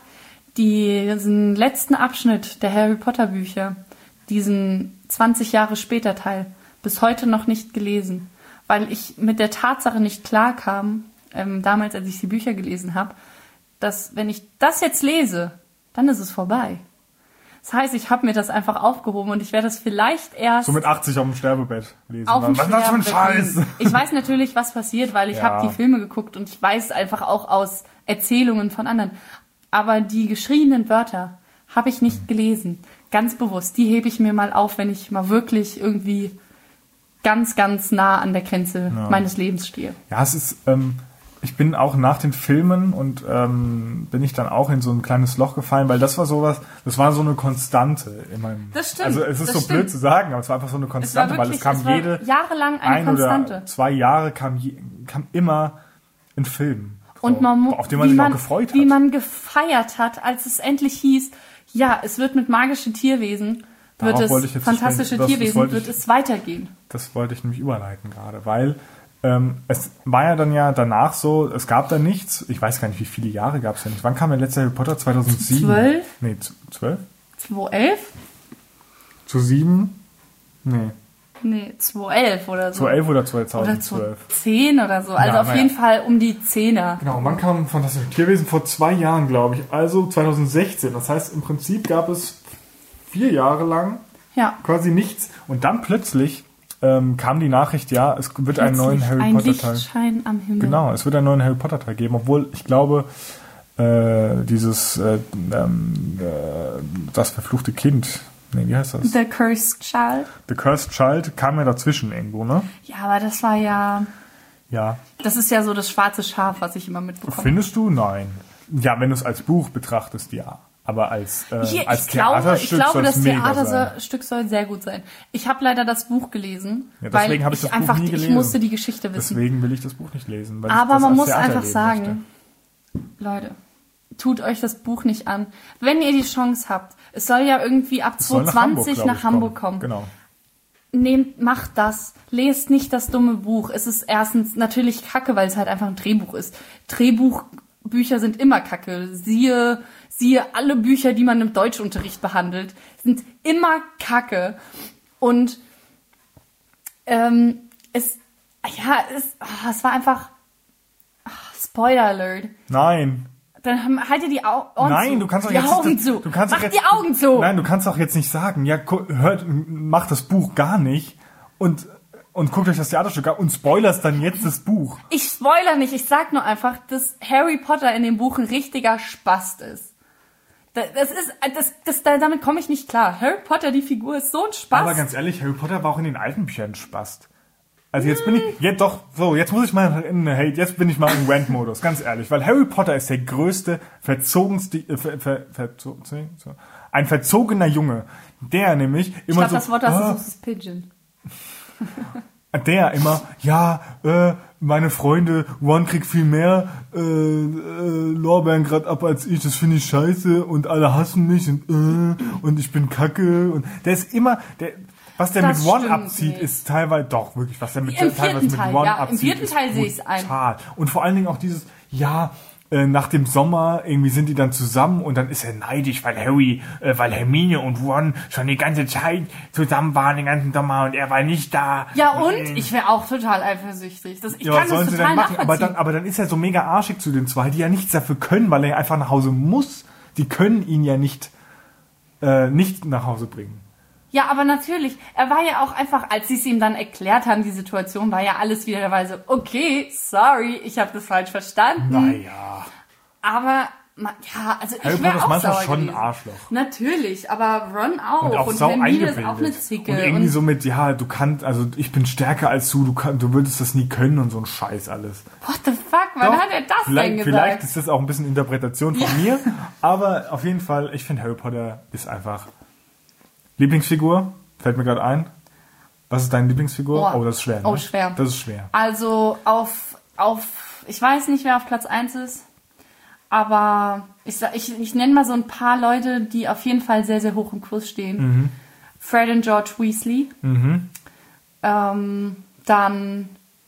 diesen letzten Abschnitt der Harry Potter Bücher, diesen zwanzig Jahre später Teil, bis heute noch nicht gelesen, weil ich mit der Tatsache nicht klar kam, ähm, damals, als ich die Bücher gelesen habe, dass wenn ich das jetzt lese, dann ist es vorbei. Das heißt, ich habe mir das einfach aufgehoben und ich werde es vielleicht erst so mit achtzig auf dem Sterbebett lesen. auf dem Was ist das für ein Sterbebett Scheiß? lesen. Ich weiß natürlich, was passiert, weil ich Ja. habe die Filme geguckt und ich weiß einfach auch aus Erzählungen von anderen. aber die geschriebenen Wörter habe ich nicht gelesen. Ganz bewusst. Die hebe ich mir mal auf, wenn ich mal wirklich irgendwie ganz, ganz nah an der Grenze Ja. meines Lebens stehe. Ja, es ist, ähm, ich bin auch nach den Filmen und ähm, bin ich dann auch in so ein kleines Loch gefallen, weil das war sowas, das war so eine Konstante in meinem. Das stimmt, Also es ist das so stimmt. blöd zu sagen, aber es war einfach so eine Konstante, weil es kam es war jede jahrelang eine ein Konstante. oder zwei Jahre kam, je, kam immer ein Film. Und man, mu- auf den man wie sich man, auch gefreut wie hat. man gefeiert hat, als es endlich hieß, ja, es wird mit magischen Tierwesen, wird Darauf wollte ich es, jetzt fantastische nicht- das- das Tierwesen, wollte wird ich- es weitergehen. Das wollte ich nämlich überleiten gerade, weil ähm, es war ja dann ja danach so, es gab da nichts, ich weiß gar nicht, wie viele Jahre gab es denn nicht. Wann kam der letzte Harry Potter? zweitausendsieben? Zwölf? Nee, z- zwölf? zweitausendelf? Zu sieben? Nee, Nee, zweitausendelf oder so. zu elf oder Oder zweitausendzwölf? zehn oder so. Also Ja, auf naja. jeden Fall um die Zehner. Genau, wann kam Fantastische Tierwesen? Vor zwei Jahren, glaube ich. Also zweitausendsechzehn. Das heißt, im Prinzip gab es vier Jahre lang Ja. quasi nichts. Und dann plötzlich ähm, kam die Nachricht, ja, es wird einen neuen Plötzlich Harry ein Potter Teil. Lichtschein am Himmel. Genau, es wird einen neuen Harry Potter Teil geben, obwohl ich glaube, äh, dieses äh, ähm, äh, das verfluchte Kind, nee, wie heißt das? The Cursed Child. The Cursed Child kam ja dazwischen irgendwo, ne? Ja, aber das war ja... Ja. Das ist ja so das schwarze Schaf, was ich immer mitbekomme. Findest du? Nein. Ja, wenn du es als Buch betrachtest, ja. Aber als, äh, Hier, als ich glaube, ich Theaterstück glaube, soll das es mega sein. Theaterstück soll sehr gut sein. Ich habe leider das Buch gelesen, Ja, deswegen weil habe ich das Buch einfach, nie ich gelesen. musste die Geschichte wissen. Deswegen will ich das Buch nicht lesen. Weil ich Aber das man als muss Theater einfach lesen sagen, Leute, tut euch das Buch nicht an. Wenn ihr die Chance habt, es soll ja irgendwie ab möchte. Soll zweitausendzwanzig glaub nach ich, Hamburg kommen. Genau. Nehmt, macht das. Lest nicht das dumme Buch. Es ist erstens natürlich kacke, weil es halt einfach ein Drehbuch ist. Drehbuchbücher sind immer kacke. Siehe, siehe alle Bücher, die man im Deutschunterricht behandelt, sind immer kacke. Und ähm, es, ja, es, ah, es war einfach ah, Spoiler Alert. Nein. Dann haben, haltet die Au Ohren zu. Nein, du kannst doch die jetzt Augen nicht, zu. Du kannst Mach doch jetzt, die Augen zu. Nein, du kannst doch jetzt nicht sagen, ja, gu- hört, macht das Buch gar nicht und und guckt euch das Theaterstück an und spoilerst dann jetzt das Buch. Ich spoiler nicht, ich sag nur einfach, dass Harry Potter in dem Buch ein richtiger Spast ist. Das, das ist, das, das, damit komme ich nicht klar. Harry Potter, die Figur, ist so ein Spaß. Aber ganz ehrlich, Harry Potter war auch in den alten Büchern Spaß. Also jetzt bin ich, jetzt doch, so, jetzt muss ich mal in, hey, jetzt bin ich mal im Rant-Modus, ganz ehrlich, weil Harry Potter ist der größte, verzogenste, äh, ver, ver, verzo, so, ein verzogener Junge, der nämlich ich immer glaube, so, das Wort, das ah, ist, ist Pigeon. der immer, ja, äh, meine Freunde, Ron kriegt viel mehr äh, äh, Lorbeeren grad ab als ich, das finde ich scheiße und alle hassen mich und äh, und ich bin kacke und der ist immer, der, was der Das mit Ron stimmt abzieht, nicht. ist teilweise, doch, wirklich, was der mit, Im teilweise vierten mit Teil, Ron ja, im abzieht, vierten ist Teil sehe ich's ein. brutal. Und vor allen Dingen auch dieses, ja, äh, nach dem Sommer irgendwie sind die dann zusammen und dann ist er neidisch, weil Harry, äh, weil Hermine und Ron schon die ganze Zeit zusammen waren, den ganzen Sommer und er war nicht da. Ja, und? Ich wäre auch total eifersüchtig. Das, ich Ja, kann was sollen das sie total denn machen? Aber nachvollziehen. dann, aber dann ist er so mega arschig zu den zwei, die ja nichts dafür können, weil er einfach nach Hause muss. Die können ihn ja nicht, äh, nicht nach Hause bringen. Ja, aber natürlich, er war ja auch einfach, als sie es ihm dann erklärt haben, die Situation, war ja alles wieder dabei so, okay, sorry, ich habe das falsch verstanden. Naja. Aber, ma- ja, also Harry ich Potter wäre ist auch manchmal sauer schon ein gewesen. Arschloch. Natürlich, aber Ron auch. Und auch und sau Hermine eingebildet. ist auch eine Zicke. Und irgendwie so mit, ja, du kannst, also ich bin stärker als du, du, kann, du würdest das nie können und so ein Scheiß alles. What the fuck, wann Doch, hat er das vielleicht, denn gesagt? Vielleicht ist das auch ein bisschen Interpretation von mir, aber auf jeden Fall, ich finde Harry Potter ist einfach Lieblingsfigur, fällt mir gerade ein. Was ist deine Lieblingsfigur? Oh. Oh, das ist schwer. Ne? Oh, schwer. Das ist schwer. Also auf, auf, ich weiß nicht, wer auf Platz eins ist, aber ich, sag- ich, ich nenne mal so ein paar Leute, die auf jeden Fall sehr, sehr hoch im Kurs stehen. Mhm. Fred und George Weasley. Mhm. Ähm, dann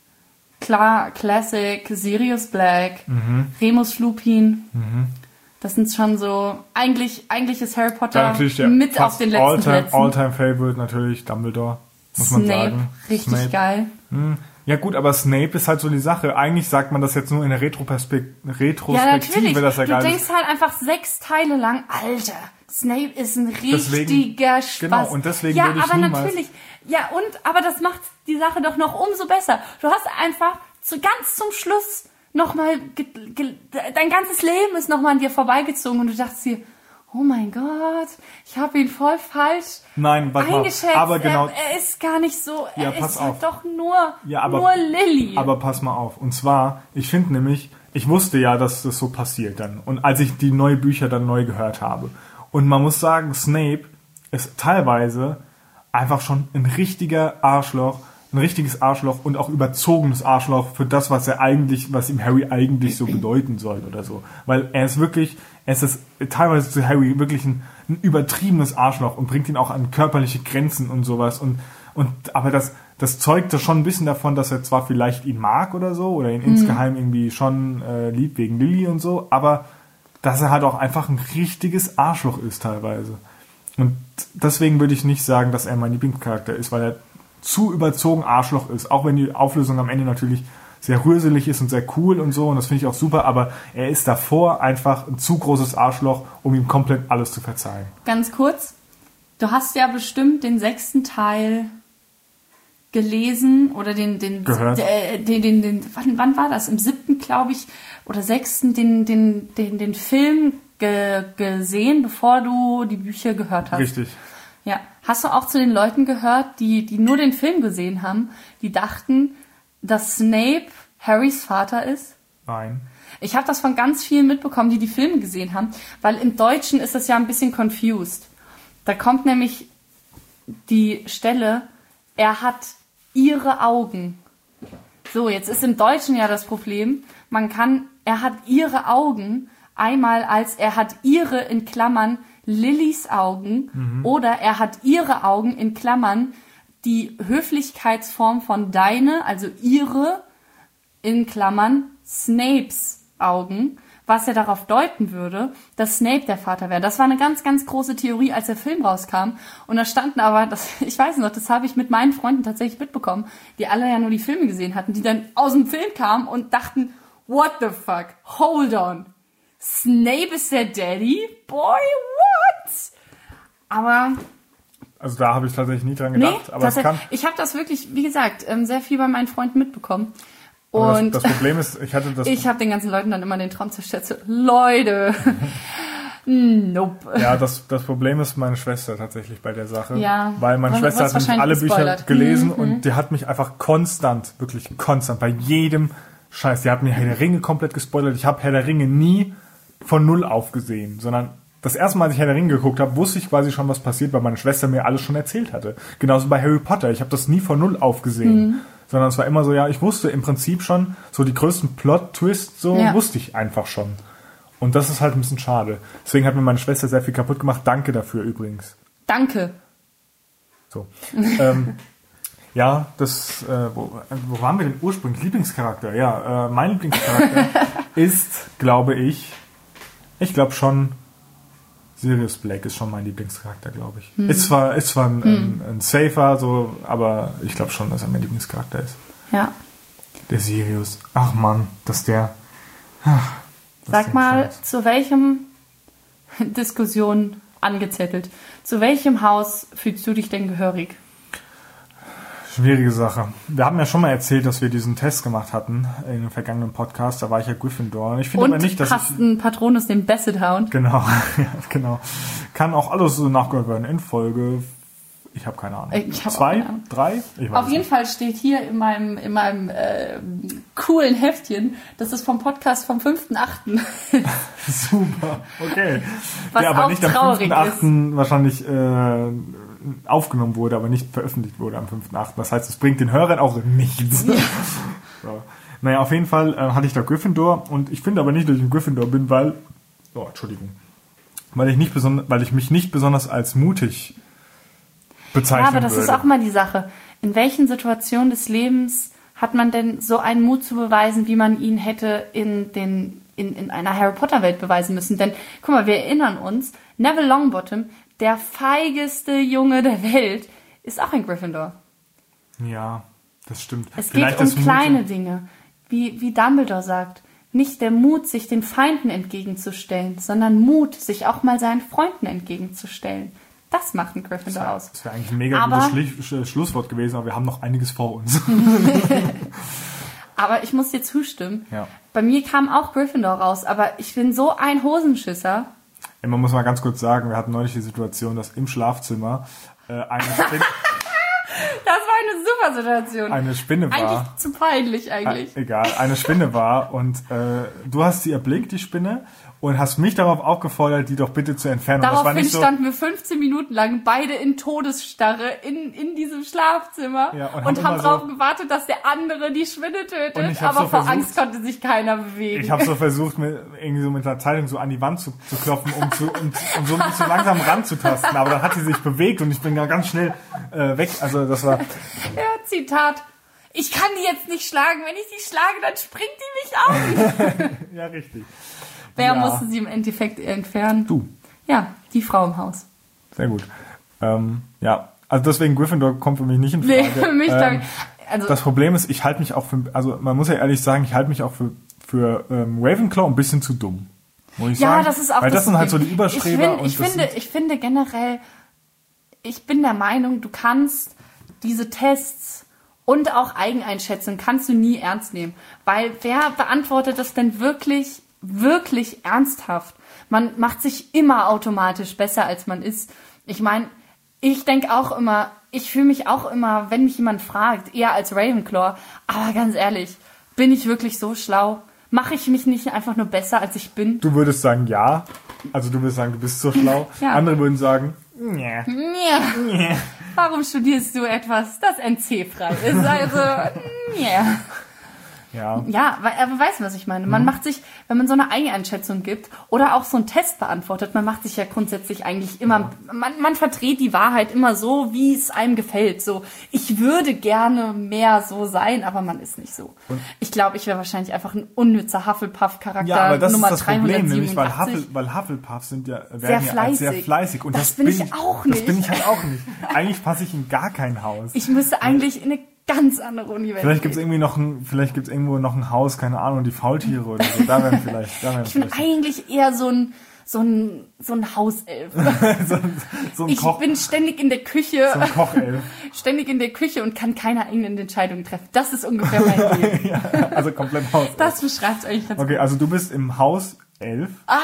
klar, Classic, Sirius Black, Mhm. Remus Lupin. Das sind schon so, eigentlich, eigentlich ist Harry Potter Dann natürlich der mit fast auf den letzten All-Time, Plätzen. All-Time Favorite natürlich, Dumbledore, muss man Snape, sagen. richtig Snape. geil. Hm. Ja gut, aber Snape ist halt so die Sache. Eigentlich sagt man das jetzt nur in der Retroperspek- Ja, Retrospektive, natürlich. dass er Du geil denkst ist. halt einfach sechs Teile lang, Alter, Snape ist ein Deswegen- richtiger Spaß. genau, und deswegen ja, würde ich aber niemals- natürlich. Ja, und, aber das macht die Sache doch noch umso besser. Du hast einfach zu ganz zum Schluss nochmal, ge- ge- dein ganzes Leben ist nochmal an dir vorbeigezogen und du dachtest dir, oh mein Gott, ich habe ihn voll falsch Nein, warte mal. eingeschätzt. Aber genau. Er, er ist gar nicht so, Ja, er pass ist auf. halt doch nur, Ja, aber- nur Lily. Aber pass mal auf. Und zwar, ich finde nämlich, ich wusste ja, dass das so passiert dann. Und als ich die neuen Bücher dann neu gehört habe. Und man muss sagen, Snape ist teilweise einfach schon ein richtiger Arschloch, ein richtiges Arschloch und auch überzogenes Arschloch für das, was er eigentlich, was ihm Harry eigentlich so bedeuten soll oder so. Weil er ist wirklich, er ist das, teilweise zu Harry wirklich ein, ein übertriebenes Arschloch und bringt ihn auch an körperliche Grenzen und sowas. Und, und, aber das, das zeugt doch schon ein bisschen davon, dass er zwar vielleicht ihn mag oder so, oder ihn insgeheim irgendwie schon äh, liebt wegen Lily und so, aber dass er halt auch einfach ein richtiges Arschloch ist teilweise. Und deswegen würde ich nicht sagen, dass er mein Lieblingscharakter ist, weil er zu überzogen Arschloch ist. Auch wenn die Auflösung am Ende natürlich sehr rührselig ist und sehr cool und so, und das finde ich auch super, aber er ist davor einfach ein zu großes Arschloch, um ihm komplett alles zu verzeihen. Ganz kurz, du hast ja bestimmt den sechsten Teil gelesen oder den, den, Gehört. äh, den, den, den wann, wann war das? Im siebten, glaube ich, oder sechsten, den, den, den, den Film ge, gesehen, bevor du die Bücher gehört hast. Richtig. Ja. Hast du auch zu den Leuten gehört, die, die nur den Film gesehen haben, die dachten, dass Snape Harrys Vater ist? Nein. Ich habe das von ganz vielen mitbekommen, die die Filme gesehen haben, weil im Deutschen ist das ja ein bisschen confused. Da kommt nämlich die Stelle, er hat ihre Augen. So, jetzt ist im Deutschen ja das Problem, man kann, er hat ihre Augen, einmal als er hat ihre in Klammern Lillys Augen mhm. oder er hat ihre Augen in Klammern die Höflichkeitsform von deine, also ihre in Klammern Snapes Augen, was ja darauf deuten würde, dass Snape der Vater wäre. Das war eine ganz, ganz große Theorie, als der Film rauskam. Und da standen aber, das, ich weiß noch, das habe ich mit meinen Freunden tatsächlich mitbekommen, die alle ja nur die Filme gesehen hatten, die dann aus dem Film kamen und dachten, what the fuck, hold on, Snape ist der Daddy? Boy, what? Aber... Also da habe ich tatsächlich nie dran gedacht. Nee, aber es kann, ich habe das wirklich, wie gesagt, sehr viel bei meinen Freunden mitbekommen. aber Und das, das Problem ist, ich hatte das... ich habe den ganzen Leuten dann immer den Traum zerstört. So, Leute, nope. Ja, das, das Problem ist meine Schwester tatsächlich bei der Sache. Ja, weil meine du Schwester wirst hat nämlich wahrscheinlich alle Bücher gespoilert. gelesen Mhm. und die hat mich einfach konstant, wirklich konstant, bei jedem Scheiß, die hat mir Herr der Ringe komplett gespoilert. Ich habe Herr der Ringe nie von null auf gesehen, sondern das erste Mal, als ich Herr der Ringe geguckt habe, wusste ich quasi schon, was passiert, weil meine Schwester mir alles schon erzählt hatte. Genauso bei Harry Potter. Ich habe das nie von null auf gesehen. Mhm. Sondern es war immer so, ja, ich wusste im Prinzip schon, so die größten Plot-Twists, so ja. wusste ich einfach schon. Und das ist halt ein bisschen schade. Deswegen hat mir meine Schwester sehr viel kaputt gemacht. Danke dafür übrigens. Danke. So. ähm, ja, das, äh, wo, wo waren wir denn ursprünglich? Lieblingscharakter, ja. Äh, mein Lieblingscharakter ist, glaube ich, ich glaube schon, Sirius Black ist schon mein Lieblingscharakter, glaube ich. Hm. Ist zwar, ist zwar ein, hm. ein, ein Safer, so, aber ich glaube schon, dass er mein Lieblingscharakter ist. Ja. Der Sirius. Ach Mann, dass der... Ach, Sag mal, zu welchem Diskussion angezettelt, zu welchem Haus fühlst du dich denn gehörig? Schwierige Sache. Wir haben ja schon mal erzählt, dass wir diesen Test gemacht hatten in dem vergangenen Podcast. Da war ich ja Gryffindor. Und ich finde aber nicht, dass hast ich... einen Patronus, den Basset Hound. Genau, ja, genau. Kann auch alles so nachgehört werden in Folge... Ich habe keine Ahnung. Ich hab Zwei? keine Ahnung. Drei? Ich weiß Auf jeden nicht. Fall steht hier in meinem, in meinem äh, coolen Heftchen, das ist vom Podcast vom fünften achten Super, okay. Was der aber auch nicht am traurig fünften achten wahrscheinlich äh, aufgenommen wurde, aber nicht veröffentlicht wurde am fünften achten Das heißt, es bringt den Hörern auch nichts. Ja. So. Naja, auf jeden Fall äh, hatte ich da Gryffindor und ich finde aber nicht, dass ich ein Gryffindor bin, weil, oh, Entschuldigung, weil ich, nicht beson- weil ich mich nicht besonders als mutig bezeichnen Ja, aber das würde. ist auch mal die Sache. In welchen Situationen des Lebens hat man denn so einen Mut zu beweisen, wie man ihn hätte in, den, in, in einer Harry Potter Welt beweisen müssen? Denn, guck mal, wir erinnern uns, Neville Longbottom, der feigeste Junge der Welt, ist auch ein Gryffindor. Ja, das stimmt. Es Vielleicht geht um das kleine Mut- Dinge, wie, wie Dumbledore sagt. Nicht der Mut, sich den Feinden entgegenzustellen, sondern Mut, sich auch mal seinen Freunden entgegenzustellen. Das macht ein Gryffindor Ja, aus. das wäre eigentlich ein mega Aber- gutes Schli- Sch- Schlusswort gewesen, aber wir haben noch einiges vor uns. Aber ich muss dir zustimmen. Ja. Bei mir kam auch Gryffindor raus, aber ich bin so ein Hosenschisser. Ey, man muss mal ganz kurz sagen, wir hatten neulich die Situation, dass im Schlafzimmer äh, eine, Spinne, Das war eine super Situation. eine Spinne war. Eigentlich zu peinlich eigentlich. Äh, egal, eine Spinne war und äh, du hast sie erblickt, die Spinne, und hast mich darauf aufgefordert, die doch bitte zu entfernen. Und das war Daraufhin nicht so, standen wir fünfzehn Minuten lang beide in Todesstarre in, in diesem Schlafzimmer Ja, und und, haben haben immer drauf so- gewartet, dass der andere die Spinne Und tötet. ich hab Aber so vor versucht- Angst konnte sich keiner bewegen. ich habe so versucht, mir irgendwie so mit einer Zeitung so an die Wand zu, zu klopfen, um, zu, um, um so mich so langsam ranzutasten. Aber dann hat sie sich bewegt und ich bin da ganz schnell äh, weg. Also das war... Ja, Zitat. Ich kann die jetzt nicht schlagen. Wenn ich die schlage, dann springt die mich auf. Ja, richtig. Wer Ja. musste sie im Endeffekt entfernen? Du. Ja, die Frau im Haus. Sehr gut. Ähm, ja, also deswegen Gryffindor kommt für mich nicht in Frage. Nee, für mich, ähm, glaub ich, also, Das Problem ist, ich halte mich auch für, also man muss ja ehrlich sagen, ich halte mich auch für, für ähm, Ravenclaw ein bisschen zu dumm. Muss ich ja, sagen. das ist auch Weil das, sind halt so die Problem. Überstreber. Ich, find, und ich, das finde, sind, ich finde generell, ich bin der Meinung, du kannst diese Tests und auch Eigeneinschätzung kannst du nie ernst nehmen. Weil wer beantwortet das denn wirklich, wirklich ernsthaft? Man macht sich immer automatisch besser, als man ist. Ich meine, ich denke auch immer, ich fühle mich auch immer, wenn mich jemand fragt, eher als Ravenclaw. Aber ganz ehrlich, bin ich wirklich so schlau? Mache ich mich nicht einfach nur besser, als ich bin? du würdest sagen, ja. Also du würdest sagen, du bist so schlau. Ja. Andere würden sagen, nee. Ja. nee. Warum studierst du etwas, das N C-frei ist? Also, ja. Ja. Ja, weil, aber weißt du, was ich meine? Man macht sich, wenn man so eine Eigeneinschätzung gibt oder auch so einen Test beantwortet, man macht sich ja grundsätzlich eigentlich immer, man, man verdreht die Wahrheit immer so, wie es einem gefällt. So, ich würde gerne mehr so sein, aber man ist nicht so. Und- Ich glaube, ich wäre wahrscheinlich einfach ein unnützer Hufflepuff-Charakter Ja, aber das Nummer ist das Problem, nämlich weil, dreihundertsiebenundachtzig. Huffle, weil Hufflepuffs sind ja, werden ja als sehr fleißig. fleißig. Und Das das, bin ich auch Das nicht. bin ich halt auch nicht. Eigentlich passe ich in gar kein Haus. Ich müsste eigentlich in eine ganz andere Universum. Vielleicht gibt's irgendwie noch ein, vielleicht gibt's irgendwo noch ein Haus, keine Ahnung, die Faultiere oder so. Da wären vielleicht, da wären Ich bin vielleicht eigentlich eher so ein, so ein, so ein Hauself. so, ein- so ein Ich Koch, bin ständig in der Küche, so ein Kochelf. ständig in der Küche und kann keine eigenen Entscheidungen treffen. Das ist ungefähr mein Leben. Ja, also komplett Haus. Das beschreibt es eigentlich ganz gut. Okay, also du bist im Haus elf. Ah,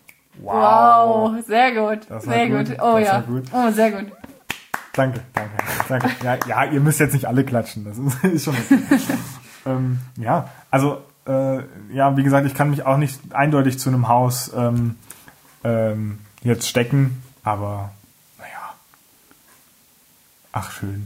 wow, sehr gut, Das war sehr gut, gut. Oh das ja, war gut. oh sehr gut. Danke, danke, danke. Ja, ja, ihr müsst jetzt nicht alle klatschen, das ist, ist schon okay. ähm, ja, also, äh, ja, wie gesagt, ich kann mich auch nicht eindeutig zu einem Haus ähm, ähm, jetzt stecken, aber, naja. Ach, schön.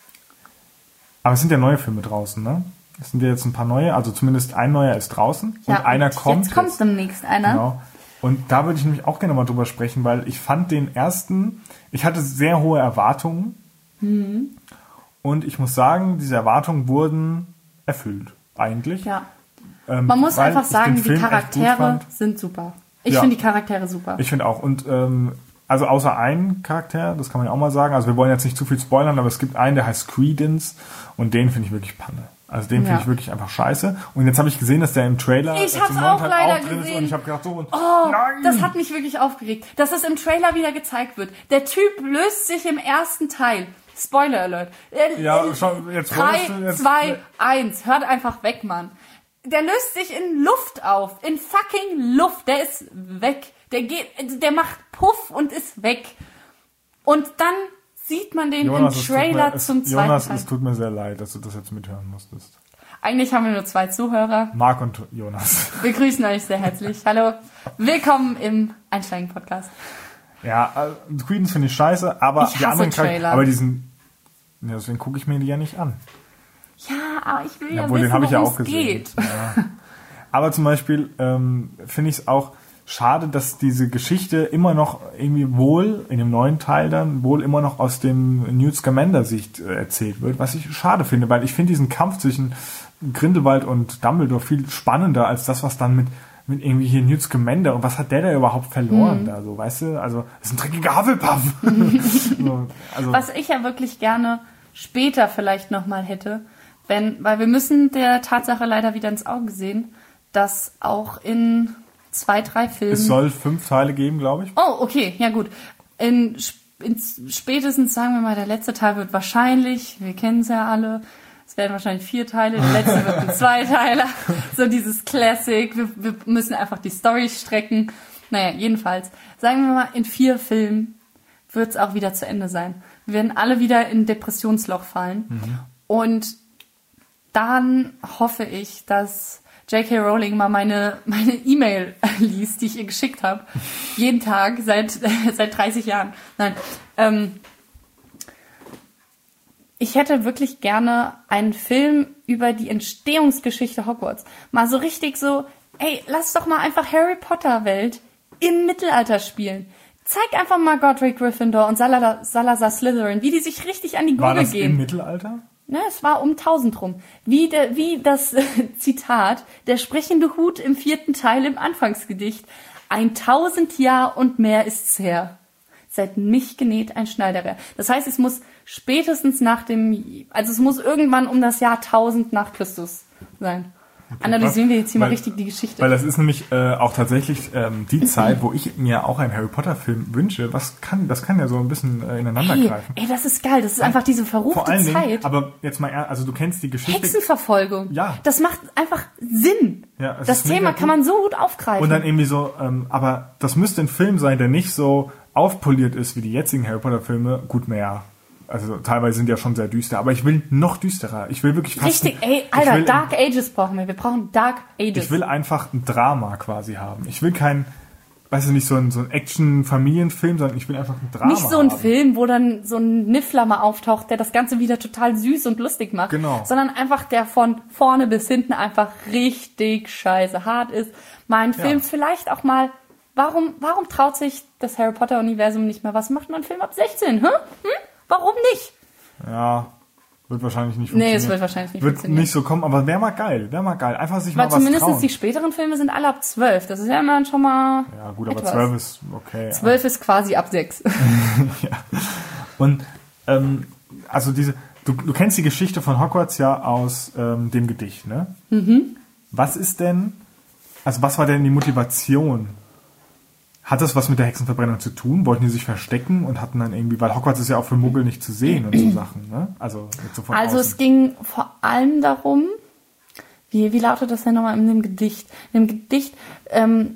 Aber es sind ja neue Filme draußen, ne? Es sind ja jetzt ein paar neue, also zumindest ein neuer ist draußen Ja, und einer kommt. Jetzt kommt jetzt. demnächst einer. Genau. Und da würde ich nämlich auch gerne mal drüber sprechen, weil ich fand den ersten, ich hatte sehr hohe Erwartungen. Mhm. Und ich muss sagen, diese Erwartungen wurden erfüllt, eigentlich. Ja. Ähm, Man muss weil einfach ich sagen, den die Film echt gut Charaktere fand. sind super. Ich Ja. finde die Charaktere super. Ich finde auch. Und ähm, also außer einen Charakter, das kann man ja auch mal sagen, also wir wollen jetzt nicht zu viel spoilern, aber es gibt einen, der heißt Credence und den finde ich wirklich Panne. Also den finde Ja. ich wirklich einfach scheiße. Und jetzt habe ich gesehen, dass der im Trailer Ich äh, hab's zum neuen auch Teil leider drin ist gesehen. und ich habe gedacht, so, Oh, nein! das hat mich wirklich aufgeregt, dass das im Trailer wieder gezeigt wird. Der Typ löst sich im ersten Teil. Spoiler Alert. Äh, Ja, äh, schon, jetzt drei, wolltest du jetzt- zwei, eins. Hört einfach weg, Mann. Der löst sich in Luft auf. In fucking Luft. Der ist weg. Der geht, der macht Puff und ist weg. Und dann sieht man den Jonas, im es tut mir- Trailer es, zum zweiten Jonas, Teil. es tut mir sehr leid, dass du das jetzt mithören musstest. Eigentlich haben wir nur zwei Zuhörer. Marc und Jonas. Wir grüßen euch sehr herzlich. Hallo. Willkommen im Einsteigen-Podcast. Ja, also, Credence finde ich scheiße, aber Ich die hasse anderen Charaktere, Trailer. aber diesen, ja, deswegen gucke ich mir die ja nicht an. Ja, aber ich will ja, Obwohl, wissen, den habe ich ja worum auch es gesehen. geht. Ja. Aber zum Beispiel ähm, finde ich es auch schade, dass diese Geschichte immer noch irgendwie wohl, in dem neuen Teil dann, wohl immer noch aus dem Newt Scamander-Sicht äh, erzählt wird, was ich schade finde, weil ich finde diesen Kampf zwischen Grindelwald und Dumbledore viel spannender als das, was dann mit mit irgendwie hier Newt Scamander und was hat der da überhaupt verloren Mhm. da so, weißt du? Also, das ist ein dreckiger Hufflepuff. so, also, Was ich ja wirklich gerne später vielleicht nochmal hätte, wenn, weil wir müssen der Tatsache leider wieder ins Auge sehen, dass auch in zwei, drei Filmen... es soll fünf Teile geben, glaube ich. Oh, okay, ja gut. In, in spätestens, sagen wir mal, der letzte Teil wird wahrscheinlich, wir kennen es ja alle, Es werden wahrscheinlich vier Teile, der letzte wird ein Zweiteiler. So dieses Classic. Wir, wir müssen einfach die Story strecken. Naja, jedenfalls. Sagen wir mal, in vier Filmen wird es auch wieder zu Ende sein. Wir werden alle wieder in Depressionsloch fallen. Mhm. Und dann hoffe ich, dass J K. Rowling mal meine meine E-Mail liest, die ich ihr geschickt habe. Jeden Tag seit seit dreißig Jahren. Nein. Ähm, ich hätte wirklich gerne einen Film über die Entstehungsgeschichte Hogwarts. Mal so richtig so, ey, lass doch mal einfach Harry Potter Welt im Mittelalter spielen. Zeig einfach mal Godric Gryffindor und Salazar, Salazar Slytherin, wie die sich richtig an die War Gurgel das gehen. im Mittelalter? Ne, es war um tausend rum. Wie, der, wie das äh, Zitat, der sprechende Hut im vierten Teil im Anfangsgedicht. Ein tausend Jahr und mehr ist's her. Seit mich genäht ein Schneiderer. Das heißt, es muss spätestens nach dem, also es muss irgendwann um das Jahr tausend nach Christus sein. Okay, analysieren wir jetzt hier weil, mal richtig die Geschichte. Weil das ist nämlich äh, auch tatsächlich ähm, die Zeit, wo ich mir auch einen Harry Potter Film wünsche. Was kann, das kann ja so ein bisschen äh, ineinander ey, greifen. Ey, das ist geil. Das ist einfach diese verruchte Vor allen Zeit. Dingen, aber jetzt mal, also du kennst die Geschichte. Hexenverfolgung. Ja. Das macht einfach Sinn. Ja, das Thema kann man so gut aufgreifen. Und dann irgendwie so, ähm, aber das müsste ein Film sein, der nicht so aufpoliert ist wie die jetzigen Harry Potter Filme. Gut, naja. Also teilweise sind ja schon sehr düster, aber ich will noch düsterer. Ich will wirklich fast... Richtig, ey, Alter, Dark Ages brauchen wir. Wir brauchen Dark Ages. Ich will einfach ein Drama quasi haben. Ich will kein, weißt du, nicht so ein, so ein Action-Familienfilm, sondern ich will einfach ein Drama haben. Nicht so ein haben. Film, wo dann so ein Niffler mal auftaucht, der das Ganze wieder total süß und lustig macht. Genau. Sondern einfach, der von vorne bis hinten einfach richtig scheiße hart ist. Mal ein Film ja. vielleicht auch mal... Warum, warum traut sich das Harry Potter-Universum nicht mehr? Was macht man einen Film ab sechzehn? Hm? Hm? Warum nicht? Ja, wird wahrscheinlich nicht funktionieren. Nee, es wird wahrscheinlich nicht wird funktionieren. Wird nicht so kommen, aber wäre mal geil. Wäre mal geil. Einfach sich Weil mal was trauen. zumindest die späteren Filme sind alle ab zwölf. Das ist ja immer schon mal Ja gut, aber etwas. zwölf ist okay. zwölf ja. ist quasi ab sechs. Ja. Und ähm, also diese, du, du kennst die Geschichte von Hogwarts ja aus ähm, dem Gedicht, ne? Mhm. Was ist denn, also was war denn die Motivation? Hat das was mit der Hexenverbrennung zu tun? Wollten die sich verstecken und hatten dann irgendwie, weil Hogwarts ist ja auch für Muggel nicht zu sehen und so Sachen, ne? Also, so von also außen. Es ging vor allem darum, wie, wie lautet das denn nochmal in dem Gedicht? In dem Gedicht, ähm,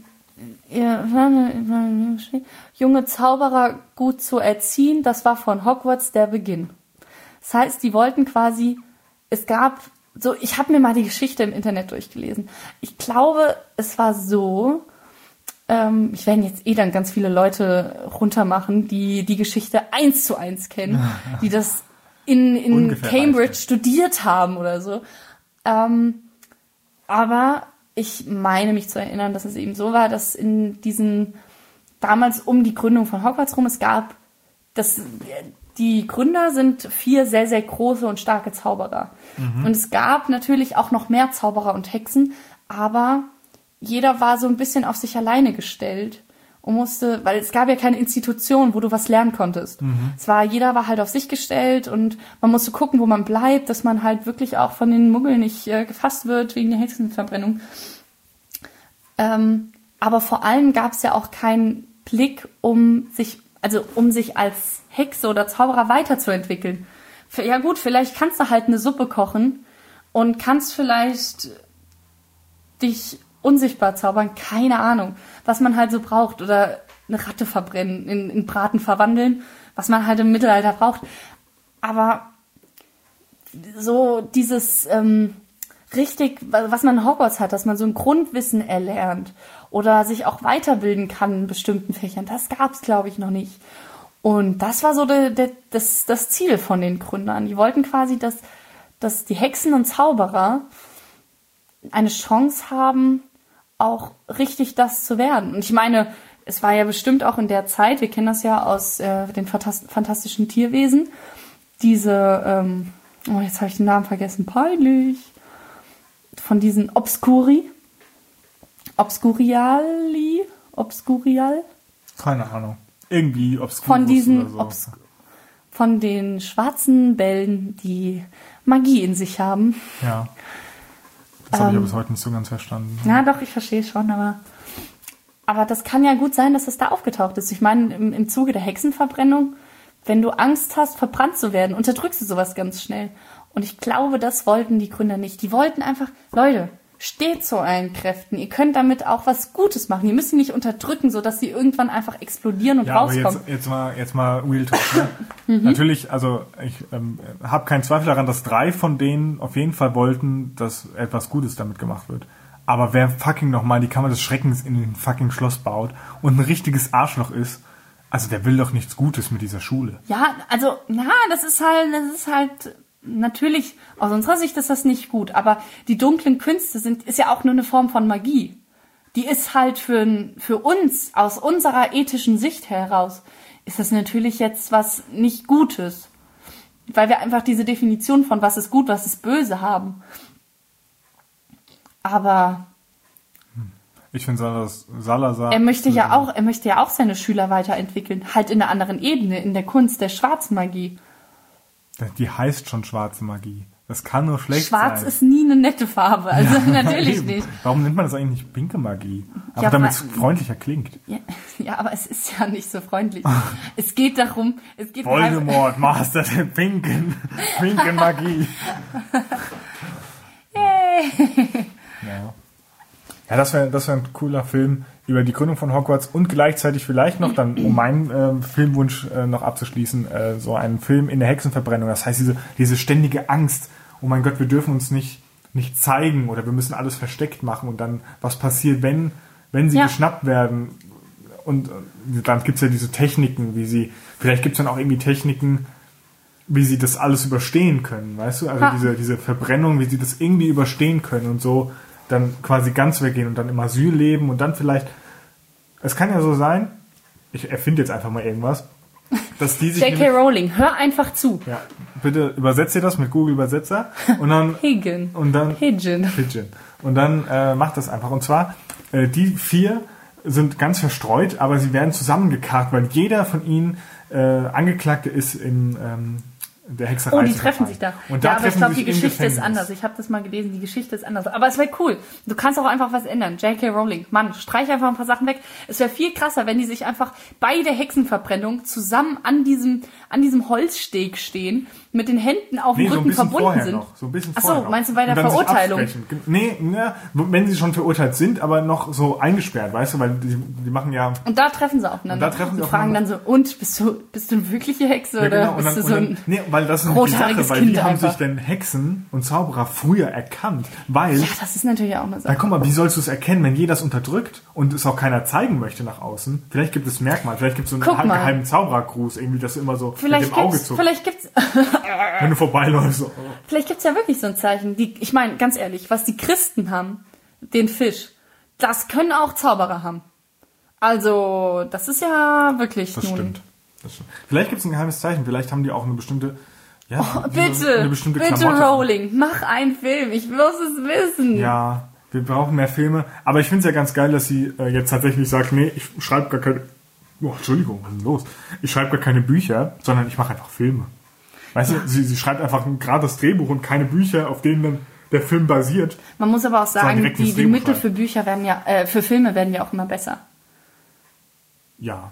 junge Zauberer gut zu erziehen, das war von Hogwarts der Beginn. Das heißt, die wollten quasi, es gab, so, ich habe mir mal die Geschichte im Internet durchgelesen. Ich glaube, es war so, Ähm, ich werden jetzt eh dann ganz viele Leute runtermachen, die die Geschichte eins zu eins kennen, die das in, in Cambridge eins. studiert haben oder so. Ähm, aber ich meine mich zu erinnern, dass es eben so war, dass in diesen, damals um die Gründung von Hogwarts rum, es gab, das, die Gründer sind vier sehr, sehr große und starke Zauberer. Mhm. Und es gab natürlich auch noch mehr Zauberer und Hexen, aber jeder war so ein bisschen auf sich alleine gestellt und musste, weil es gab ja keine Institution, wo du was lernen konntest. Mhm. Es war, jeder war halt auf sich gestellt und man musste gucken, wo man bleibt, dass man halt wirklich auch von den Muggeln nicht äh, gefasst wird wegen der Hexenverbrennung. Ähm, aber vor allem gab es ja auch keinen Blick, um sich, also um sich als Hexe oder Zauberer weiterzuentwickeln. Für, ja gut, vielleicht kannst du halt eine Suppe kochen und kannst vielleicht dich unsichtbar zaubern, keine Ahnung, was man halt so braucht, oder eine Ratte verbrennen, in, in Braten verwandeln, was man halt im Mittelalter braucht. Aber so dieses ähm, richtig, was man in Hogwarts hat, dass man so ein Grundwissen erlernt oder sich auch weiterbilden kann in bestimmten Fächern, das gab's, glaube ich, noch nicht. Und das war so de, de, das, das Ziel von den Gründern. Die wollten quasi, dass, dass die Hexen und Zauberer eine Chance haben, auch richtig das zu werden. Und ich meine, es war ja bestimmt auch in der Zeit, wir kennen das ja aus äh, den Phantast- fantastischen Tierwesen, diese, ähm, oh, jetzt habe ich den Namen vergessen, peinlich, von diesen Obscuri, Obscuriali, Obscurial? Keine Ahnung. Irgendwie Obscurus von diesen oder so. Obs- von den schwarzen Bällen, die Magie in sich haben. Ja. Das habe ich ja bis heute nicht so ganz verstanden. Na doch, ich verstehe schon, aber aber das kann ja gut sein, dass es da aufgetaucht ist. Ich meine, im, im Zuge der Hexenverbrennung, wenn du Angst hast, verbrannt zu werden, unterdrückst du sowas ganz schnell. Und ich glaube, das wollten die Gründer nicht. Die wollten einfach, Leute, steht zu euren Kräften. Ihr könnt damit auch was Gutes machen. Ihr müsst sie nicht unterdrücken, sodass sie irgendwann einfach explodieren und Ja, aber rauskommen. jetzt, jetzt mal, jetzt mal Real Talk. Ne? Natürlich, also ich ähm, habe keinen Zweifel daran, dass drei von denen auf jeden Fall wollten, dass etwas Gutes damit gemacht wird. Aber wer fucking nochmal die Kammer des Schreckens in den fucking Schloss baut und ein richtiges Arschloch ist, also der will doch nichts Gutes mit dieser Schule. Ja, also, na, das ist halt, das ist halt, natürlich, aus unserer Sicht ist das nicht gut, aber die dunklen Künste sind, ist ja auch nur eine Form von Magie. Die ist halt für, für uns, aus unserer ethischen Sicht heraus, ist das natürlich jetzt was nicht Gutes. Weil wir einfach diese Definition von was ist gut, was ist böse haben. Aber Ich finde Salazar, Salazar... er möchte ja auch, er möchte ja auch seine Schüler weiterentwickeln. Halt in einer anderen Ebene, in der Kunst der Schwarzmagie. Die heißt schon schwarze Magie. Das kann nur schlecht Schwarz sein. ist nie eine nette Farbe, also Ja, natürlich eben. nicht. Warum nennt man das eigentlich nicht pinke Magie? Aber Ja, damit es weil- freundlicher klingt. Ja, ja, aber es ist ja nicht so freundlich. Es geht darum, es geht Voldemort, Master der pinken, pinken Magie. Ja. Ja, das wäre das wär ein cooler Film über die Gründung von Hogwarts und gleichzeitig vielleicht noch, dann um meinen ähm, Filmwunsch äh, noch abzuschließen, äh, so einen Film in der Hexenverbrennung. Das heißt, diese, diese ständige Angst, oh mein Gott, wir dürfen uns nicht, nicht zeigen oder wir müssen alles versteckt machen und dann, was passiert, wenn, wenn sie Ja. geschnappt werden. Und äh, dann gibt's ja diese Techniken, wie sie, vielleicht gibt's dann auch irgendwie Techniken, wie sie das alles überstehen können, weißt du? Also Ha. diese, diese Verbrennung, wie sie das irgendwie überstehen können und so dann quasi ganz weggehen und dann im Asyl leben und dann vielleicht, es kann ja so sein, ich erfinde jetzt einfach mal irgendwas, dass die sich... J K. Rowling, hör einfach zu. Ja, bitte übersetzt ihr das mit Google Übersetzer und dann... Higgin. Und dann... Pigeon. Pigeon. Und dann äh, macht das einfach. Und zwar, äh, die vier sind ganz verstreut, aber sie werden zusammengekarrt, weil jeder von ihnen äh, Angeklagte ist in ähm, der Hexerei. Oh, die zu treffen verfallen. sich da. Und da ja, aber ich treffen glaube, sie die sich im Geschichte ist Gefängnis. anders. Ich habe das mal gelesen, die Geschichte ist anders. Aber es wäre cool. Du kannst auch einfach was ändern. J K. Rowling, Mann, streich einfach ein paar Sachen weg. Es wäre viel krasser, wenn die sich einfach bei der Hexenverbrennung zusammen an diesem, an diesem Holzsteg stehen, mit den Händen auf dem Nee, so ein Rücken bisschen verbunden vorher sind. noch. So ein bisschen Ach so, vorher noch. meinst du bei der Und dann sich Verurteilung? absprechen. Ge- Nee, ne, wenn sie schon verurteilt sind, aber noch so eingesperrt, weißt du, weil die, die machen ja... Und da treffen sie aufeinander. Und da treffen sie Die fragen dann aufeinander. so, und, bist du, bist du eine wirkliche Hexe Ja, oder genau, und bist dann, du so und ein... dann, nee, weil das ist nämlich die rothaariges Sache, weil Kind wie haben einfach? sich denn Hexen und Zauberer früher erkannt? Weil, Ja, das ist natürlich auch eine na Sache. guck mal, wie sollst du es erkennen, wenn jeder es unterdrückt und es auch keiner zeigen möchte nach außen? Vielleicht gibt es Merkmal, vielleicht gibt es so einen Guck mal. geheimen Zauberergruß, irgendwie, dass du immer so Vielleicht mit dem Auge gibt's, zuckst, vielleicht gibt's, wenn du vorbeiläufst. So. vielleicht gibt's ja wirklich so ein Zeichen. Die, ich meine, ganz ehrlich, was die Christen haben, den Fisch, das können auch Zauberer haben. Also, das ist ja wirklich Das nun... stimmt. Das stimmt. Vielleicht gibt es ein geheimes Zeichen, vielleicht haben die auch eine bestimmte... Ja, Oh, wie so bitte, eine bestimmte bitte Klamotte. Rowling, mach einen Film, ich muss es wissen. Ja, wir brauchen mehr Filme. Aber ich finde es ja ganz geil, dass sie äh, jetzt tatsächlich sagt, nee, ich schreibe gar keine... Oh, Entschuldigung, was ist denn los? Ich schreibe gar keine Bücher, sondern ich mache einfach Filme. Weißt du, sie, sie schreibt einfach ein gratis Drehbuch und keine Bücher, auf denen dann der Film basiert. Man muss aber auch sagen, direkt ins die, die Drehbuch Mittel rein. für Bücher werden ja, äh, für Filme werden ja auch immer besser. Ja.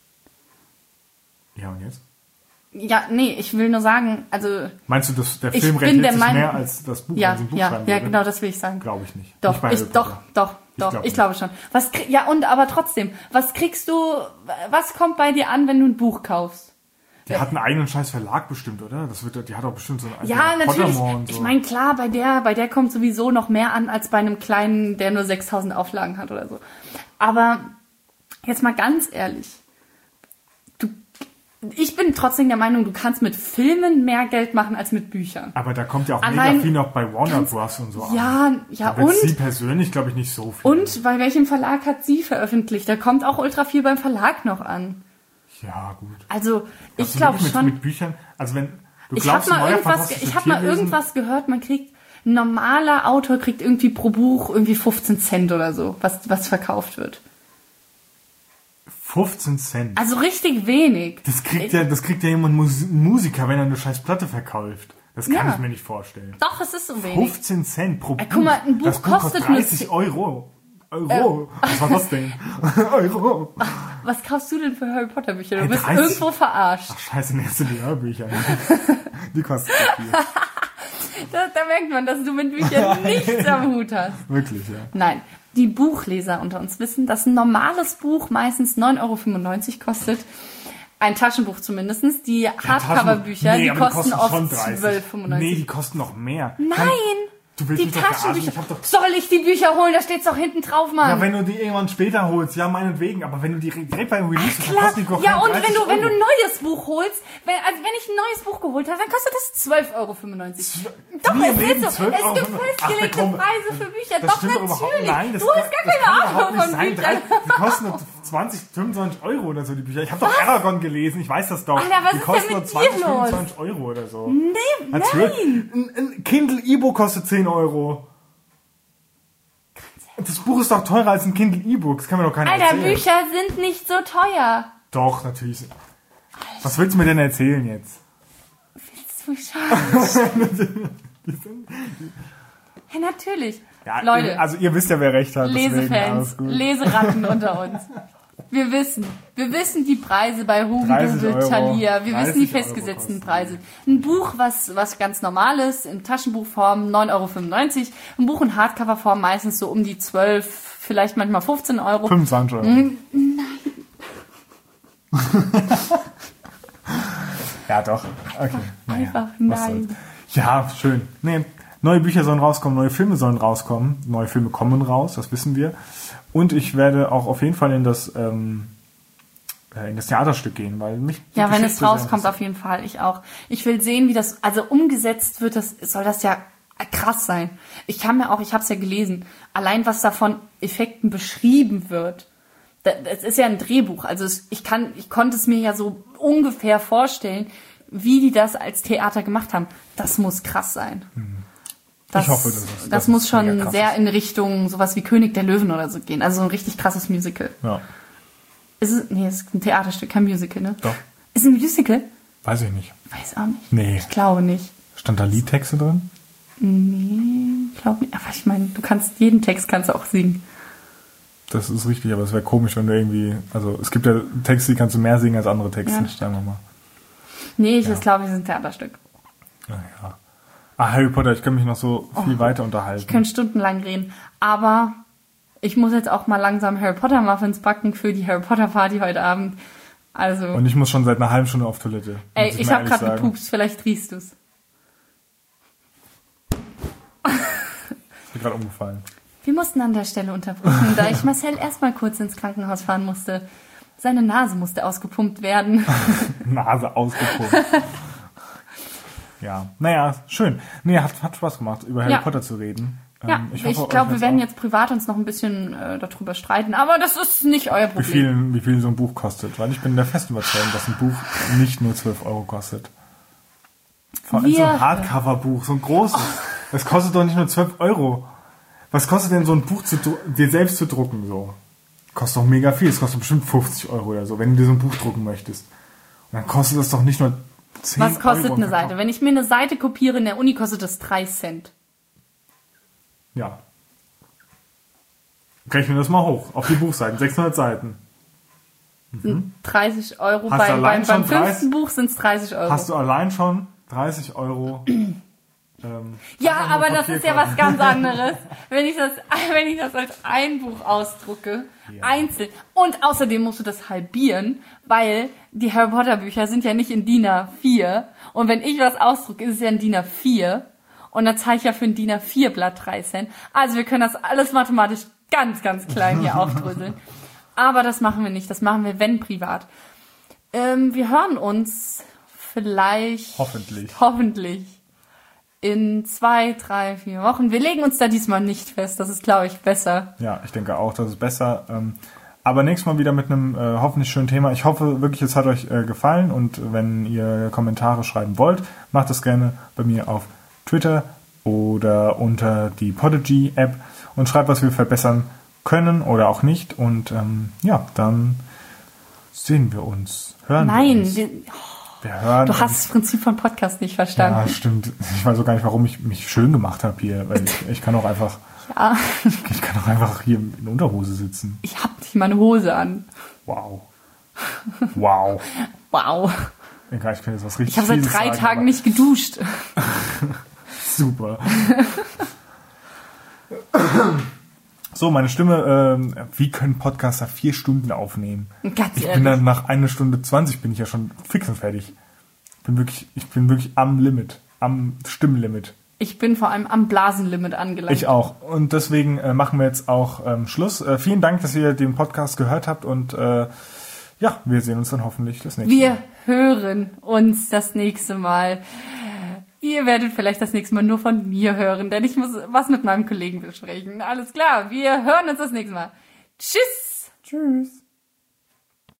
Ja, und jetzt? Ja, nee, ich will nur sagen, also... Meinst du, dass der Ich Film bin rentiert der sich Meinung- mehr als das Buch? Ja, wenn sie ein Buch ja, schreiben ja, würde? genau, das will ich sagen. Glaube ich nicht. Doch, Nicht bei ich, Harry doch, Potter. doch, doch, glaub ich nicht. glaube schon. Was krieg, ja, und aber trotzdem, was kriegst du, was kommt bei dir an, wenn du ein Buch kaufst? Die hat einen eigenen scheiß Verlag bestimmt, oder? Das wird, die hat auch bestimmt so einen Ja, eigenen natürlich. Pottermore und so. Ich meine, klar, bei der, bei der kommt sowieso noch mehr an als bei einem kleinen, der nur sechstausend Auflagen hat oder so. Aber jetzt mal ganz ehrlich, du, ich bin trotzdem der Meinung, du kannst mit Filmen mehr Geld machen als mit Büchern. Aber da kommt ja auch Allein- mega viel noch bei Warner Bros. Und so an. Ja, ja, Da wird und? sie persönlich, glaube ich, nicht so viel. Und bei welchem Verlag hat sie veröffentlicht? Da kommt auch ultra viel beim Verlag noch an. Ja, gut. Also, ich Glaubst du glaube wirklich schon. mit, mit Büchern, also wenn du Ich glaubst, habe mal ein neuer irgendwas, fantastisches ich habe mal Tierwesen- irgendwas gehört, man kriegt, ein normaler Autor kriegt irgendwie pro Buch irgendwie fünfzehn Cent oder so, was, was verkauft wird. fünfzehn Cent. Also richtig wenig. Das kriegt ja, das kriegt ja jemand Mus- Musiker, wenn er eine scheiß Platte verkauft. Das kann Ja. ich mir nicht vorstellen. Doch, es ist so wenig. fünfzehn Cent pro Buch. guck mal, ein Buch das Buch kostet kostet nur dreißig zehn- Euro. Euro. Was war das denn? Euro. Was kaufst du denn für Harry Potter Bücher? Du Hey, bist dreißig irgendwo verarscht. Ach scheiße, nächste die Hörbücher. Die kosten so viel. Da, da merkt man, dass du mit Büchern nichts am Hut hast. Wirklich, ja. Nein, die Buchleser unter uns wissen, dass ein normales Buch meistens neun Euro fünfundneunzig kostet. Ein Taschenbuch zumindest. Die Hardcover-Bücher, Nee, die aber kosten schon oft dreißig. zwölf Euro fünfundneunzig. Nee, die kosten noch mehr. Nein! Kann, du willst Die mich doch verarschen. Taschenbücher. Ich hab doch, Soll ich die Bücher holen? Da steht's doch hinten drauf, Mann. ja, wenn du die irgendwann später holst, ja, meinetwegen. Aber wenn du die direkt beim Release hast, dann Klar. kosten die doch Ja, und dreißig wenn du, wenn du Euro. ein neues Buch holst, wenn, also wenn ich ein neues Buch geholt habe, dann kostet das zwölf Euro fünfundneunzig. Doch, Nie im es Leben ist so. zwölf Es Euro gibt fünfundneunzig. festgelegte Ach, komm. Preise für Bücher. Das Doch, stimmt doch überhaupt natürlich. Nein, das du hast kann, gar das keine kann Ahnung überhaupt nicht von sein. Büchern. Drei, die kosten nur zwanzig, fünfundzwanzig Euro oder so, die Bücher. Ich habe doch Aragon gelesen, ich weiß das doch. Alter, was die ist kosten denn nur mit zwanzig, dir los? fünfundzwanzig Euro oder so. Nee, Natürlich. nein. Ein, ein Kindle E-Book kostet zehn Euro. Das Buch ist doch teurer als ein Kindle E-Book. Das kann mir doch keiner Alter, erzählen. Bücher sind nicht so teuer. Doch, natürlich. Was willst du mir denn erzählen jetzt? Willst du schon? Ja, natürlich. Ja, Leute, ihr, also ihr wisst ja, wer recht hat. deswegen Lesefans, alles gut. Leseratten unter uns. Wir wissen, wir wissen die Preise bei dreißig Hugendubel, Euro. Thalia, wir wissen die dreißig Euro festgesetzten kosten. Preise. Ein Buch, was, was ganz normal ist, in Taschenbuchform neun Euro fünfundneunzig, ein Buch in Hardcoverform meistens so um die zwölf, vielleicht manchmal fünfzehn Euro. fünfundzwanzig Euro. Nein. Ja, doch. Okay. Naja, Einfach was nein. soll's. Ja, schön. Nee, neue Bücher sollen rauskommen, neue Filme sollen rauskommen. Neue Filme kommen raus, das wissen wir. Und ich werde auch auf jeden Fall in das, ähm, äh, in das Theaterstück gehen, weil mich die Ja, wenn Geschichte es sehr rauskommt, interessiert. auf jeden Fall. Ich auch. Ich will sehen, wie das, also umgesetzt wird, das soll das ja krass sein. Ich kann mir auch, ich habe es ja gelesen, allein was da von Effekten beschrieben wird. Es ist ja ein Drehbuch, also es, ich kann, ich konnte es mir ja so ungefähr vorstellen, wie die das als Theater gemacht haben. Das muss krass sein. Das, Ich hoffe, dass es- das, dass muss es mega schon krass sehr ist. in Richtung sowas wie König der Löwen oder so gehen. Also ein richtig krasses Musical. Ja, Ist es, nee, es ist ein Theaterstück, kein Musical, ne? doch. Ist es ein Musical? Weiß ich nicht. Weiß auch nicht. Nee. Ich glaube nicht. Stand da Liedtexte drin? Nee, ich glaube nicht. Aber ich meine, du kannst jeden Text kannst du auch singen. Das ist richtig, aber es wäre komisch, wenn du irgendwie, also es gibt ja Texte, die kannst du mehr singen als andere Texte, Ja. sagen wir mal. Nee, ich glaube, es ist ein Theaterstück. Naja. Ah, Harry Potter, ich kann mich noch so viel weiter unterhalten. Oh, Ich könnte stundenlang reden. Aber ich muss jetzt auch mal langsam Harry Potter Muffins backen für die Harry Potter Party heute Abend. Also, Und ich muss schon seit einer halben Stunde auf Toilette. ey, muss ich mal habe ehrlich gerade sagen. gepupst, vielleicht riechst du's. Ist mir gerade umgefallen. Wir mussten an der Stelle unterbrechen, da ich Marcel erstmal kurz ins Krankenhaus fahren musste. Seine Nase musste ausgepumpt werden. Nase ausgepumpt. Ja, naja, schön. Nee, hat, hat Spaß gemacht, über Harry Ja. Potter zu reden. Ja, Ähm, ich, hoffe, euch glaube, wir hat's werden auch- jetzt privat uns noch ein bisschen äh, darüber streiten, aber das ist nicht euer Wie Problem. viel, wie viel so ein Buch kostet. Weil ich bin der festen Überzeugung, dass ein Buch nicht nur zwölf Euro kostet. Vor allem so Wir- ein Hardcover-Buch, so ein großes. Das kostet doch nicht nur zwölf Euro. Was kostet denn so ein Buch zu, dru- dir selbst zu drucken? So? Kostet doch mega viel. Es kostet bestimmt fünfzig Euro oder so, wenn du dir so ein Buch drucken möchtest. Und dann kostet das doch nicht nur zehn Euro. Was kostet im eine Verkauf. Seite? Wenn ich mir eine Seite kopiere in der Uni, kostet das drei Cent. Ja. Rechne das mal hoch. Auf die Buchseiten. sechshundert Seiten. dreißig Euro. Hast Bei, du allein beim beim schon dreißig fünften Buch sind es dreißig Euro. Hast du allein schon dreißig Euro. ähm, ja, einfach nur aber das ist ja Papierkram. was ganz anderes. Wenn ich das, wenn ich das als ein Buch ausdrucke, Ja. einzeln. Und außerdem musst du das halbieren, weil die Harry Potter Bücher sind ja nicht in D I N A vier. Und wenn ich was ausdrucke, ist es ja in D I N A vier. Und dann zahle ich ja für ein D I N A vier Blatt drei Cent. Also wir können das alles mathematisch ganz, ganz klein hier aufdröseln. Aber das machen wir nicht. Das machen wir, wenn, privat. Ähm, wir hören uns vielleicht... Hoffentlich. Hoffentlich. In zwei, drei, vier Wochen. Wir legen uns da diesmal nicht fest. Das ist, glaube ich, besser. Ja, ich denke auch, das ist besser. Ähm, aber nächstes Mal wieder mit einem äh, hoffentlich schönen Thema. Ich hoffe wirklich, es hat euch äh, gefallen. Und wenn ihr Kommentare schreiben wollt, macht das gerne bei mir auf Twitter oder unter die Podigy-App und schreibt, was wir verbessern können oder auch nicht. Und ähm, ja, dann sehen wir uns. Hören wir Nein, uns. wir, Wir hören du uns. hast das Prinzip von Podcast nicht Ja, verstanden. stimmt. Ich weiß auch gar nicht, warum ich mich schön gemacht habe hier. Weil ich, ich kann auch einfach, Ja, ich kann auch einfach hier in Unterhose sitzen. ich hab nicht mal eine Hose an. Wow. Wow. Wow. Egal, ich kann jetzt was richtig Ich habe seit Fieses drei sagen, Tagen aber- nicht geduscht. Super. So, meine Stimme, ähm, wie können Podcaster vier Stunden aufnehmen? Ganz ich ehrlich. bin dann nach einer Stunde zwanzig bin ich ja schon fix und fertig. Ich bin wirklich, ich bin wirklich am Limit, am Stimmlimit. Ich bin vor allem am Blasenlimit angelangt. Ich auch. Und deswegen äh, machen wir jetzt auch ähm, Schluss. Äh, vielen Dank, dass ihr den Podcast gehört habt und äh, ja, wir sehen uns dann hoffentlich das nächste Wir Mal. hören uns das nächste Mal. Ihr werdet vielleicht das nächste Mal nur von mir hören, denn ich muss was mit meinem Kollegen besprechen. Alles klar, wir hören uns das nächste Mal. Tschüss! Tschüss!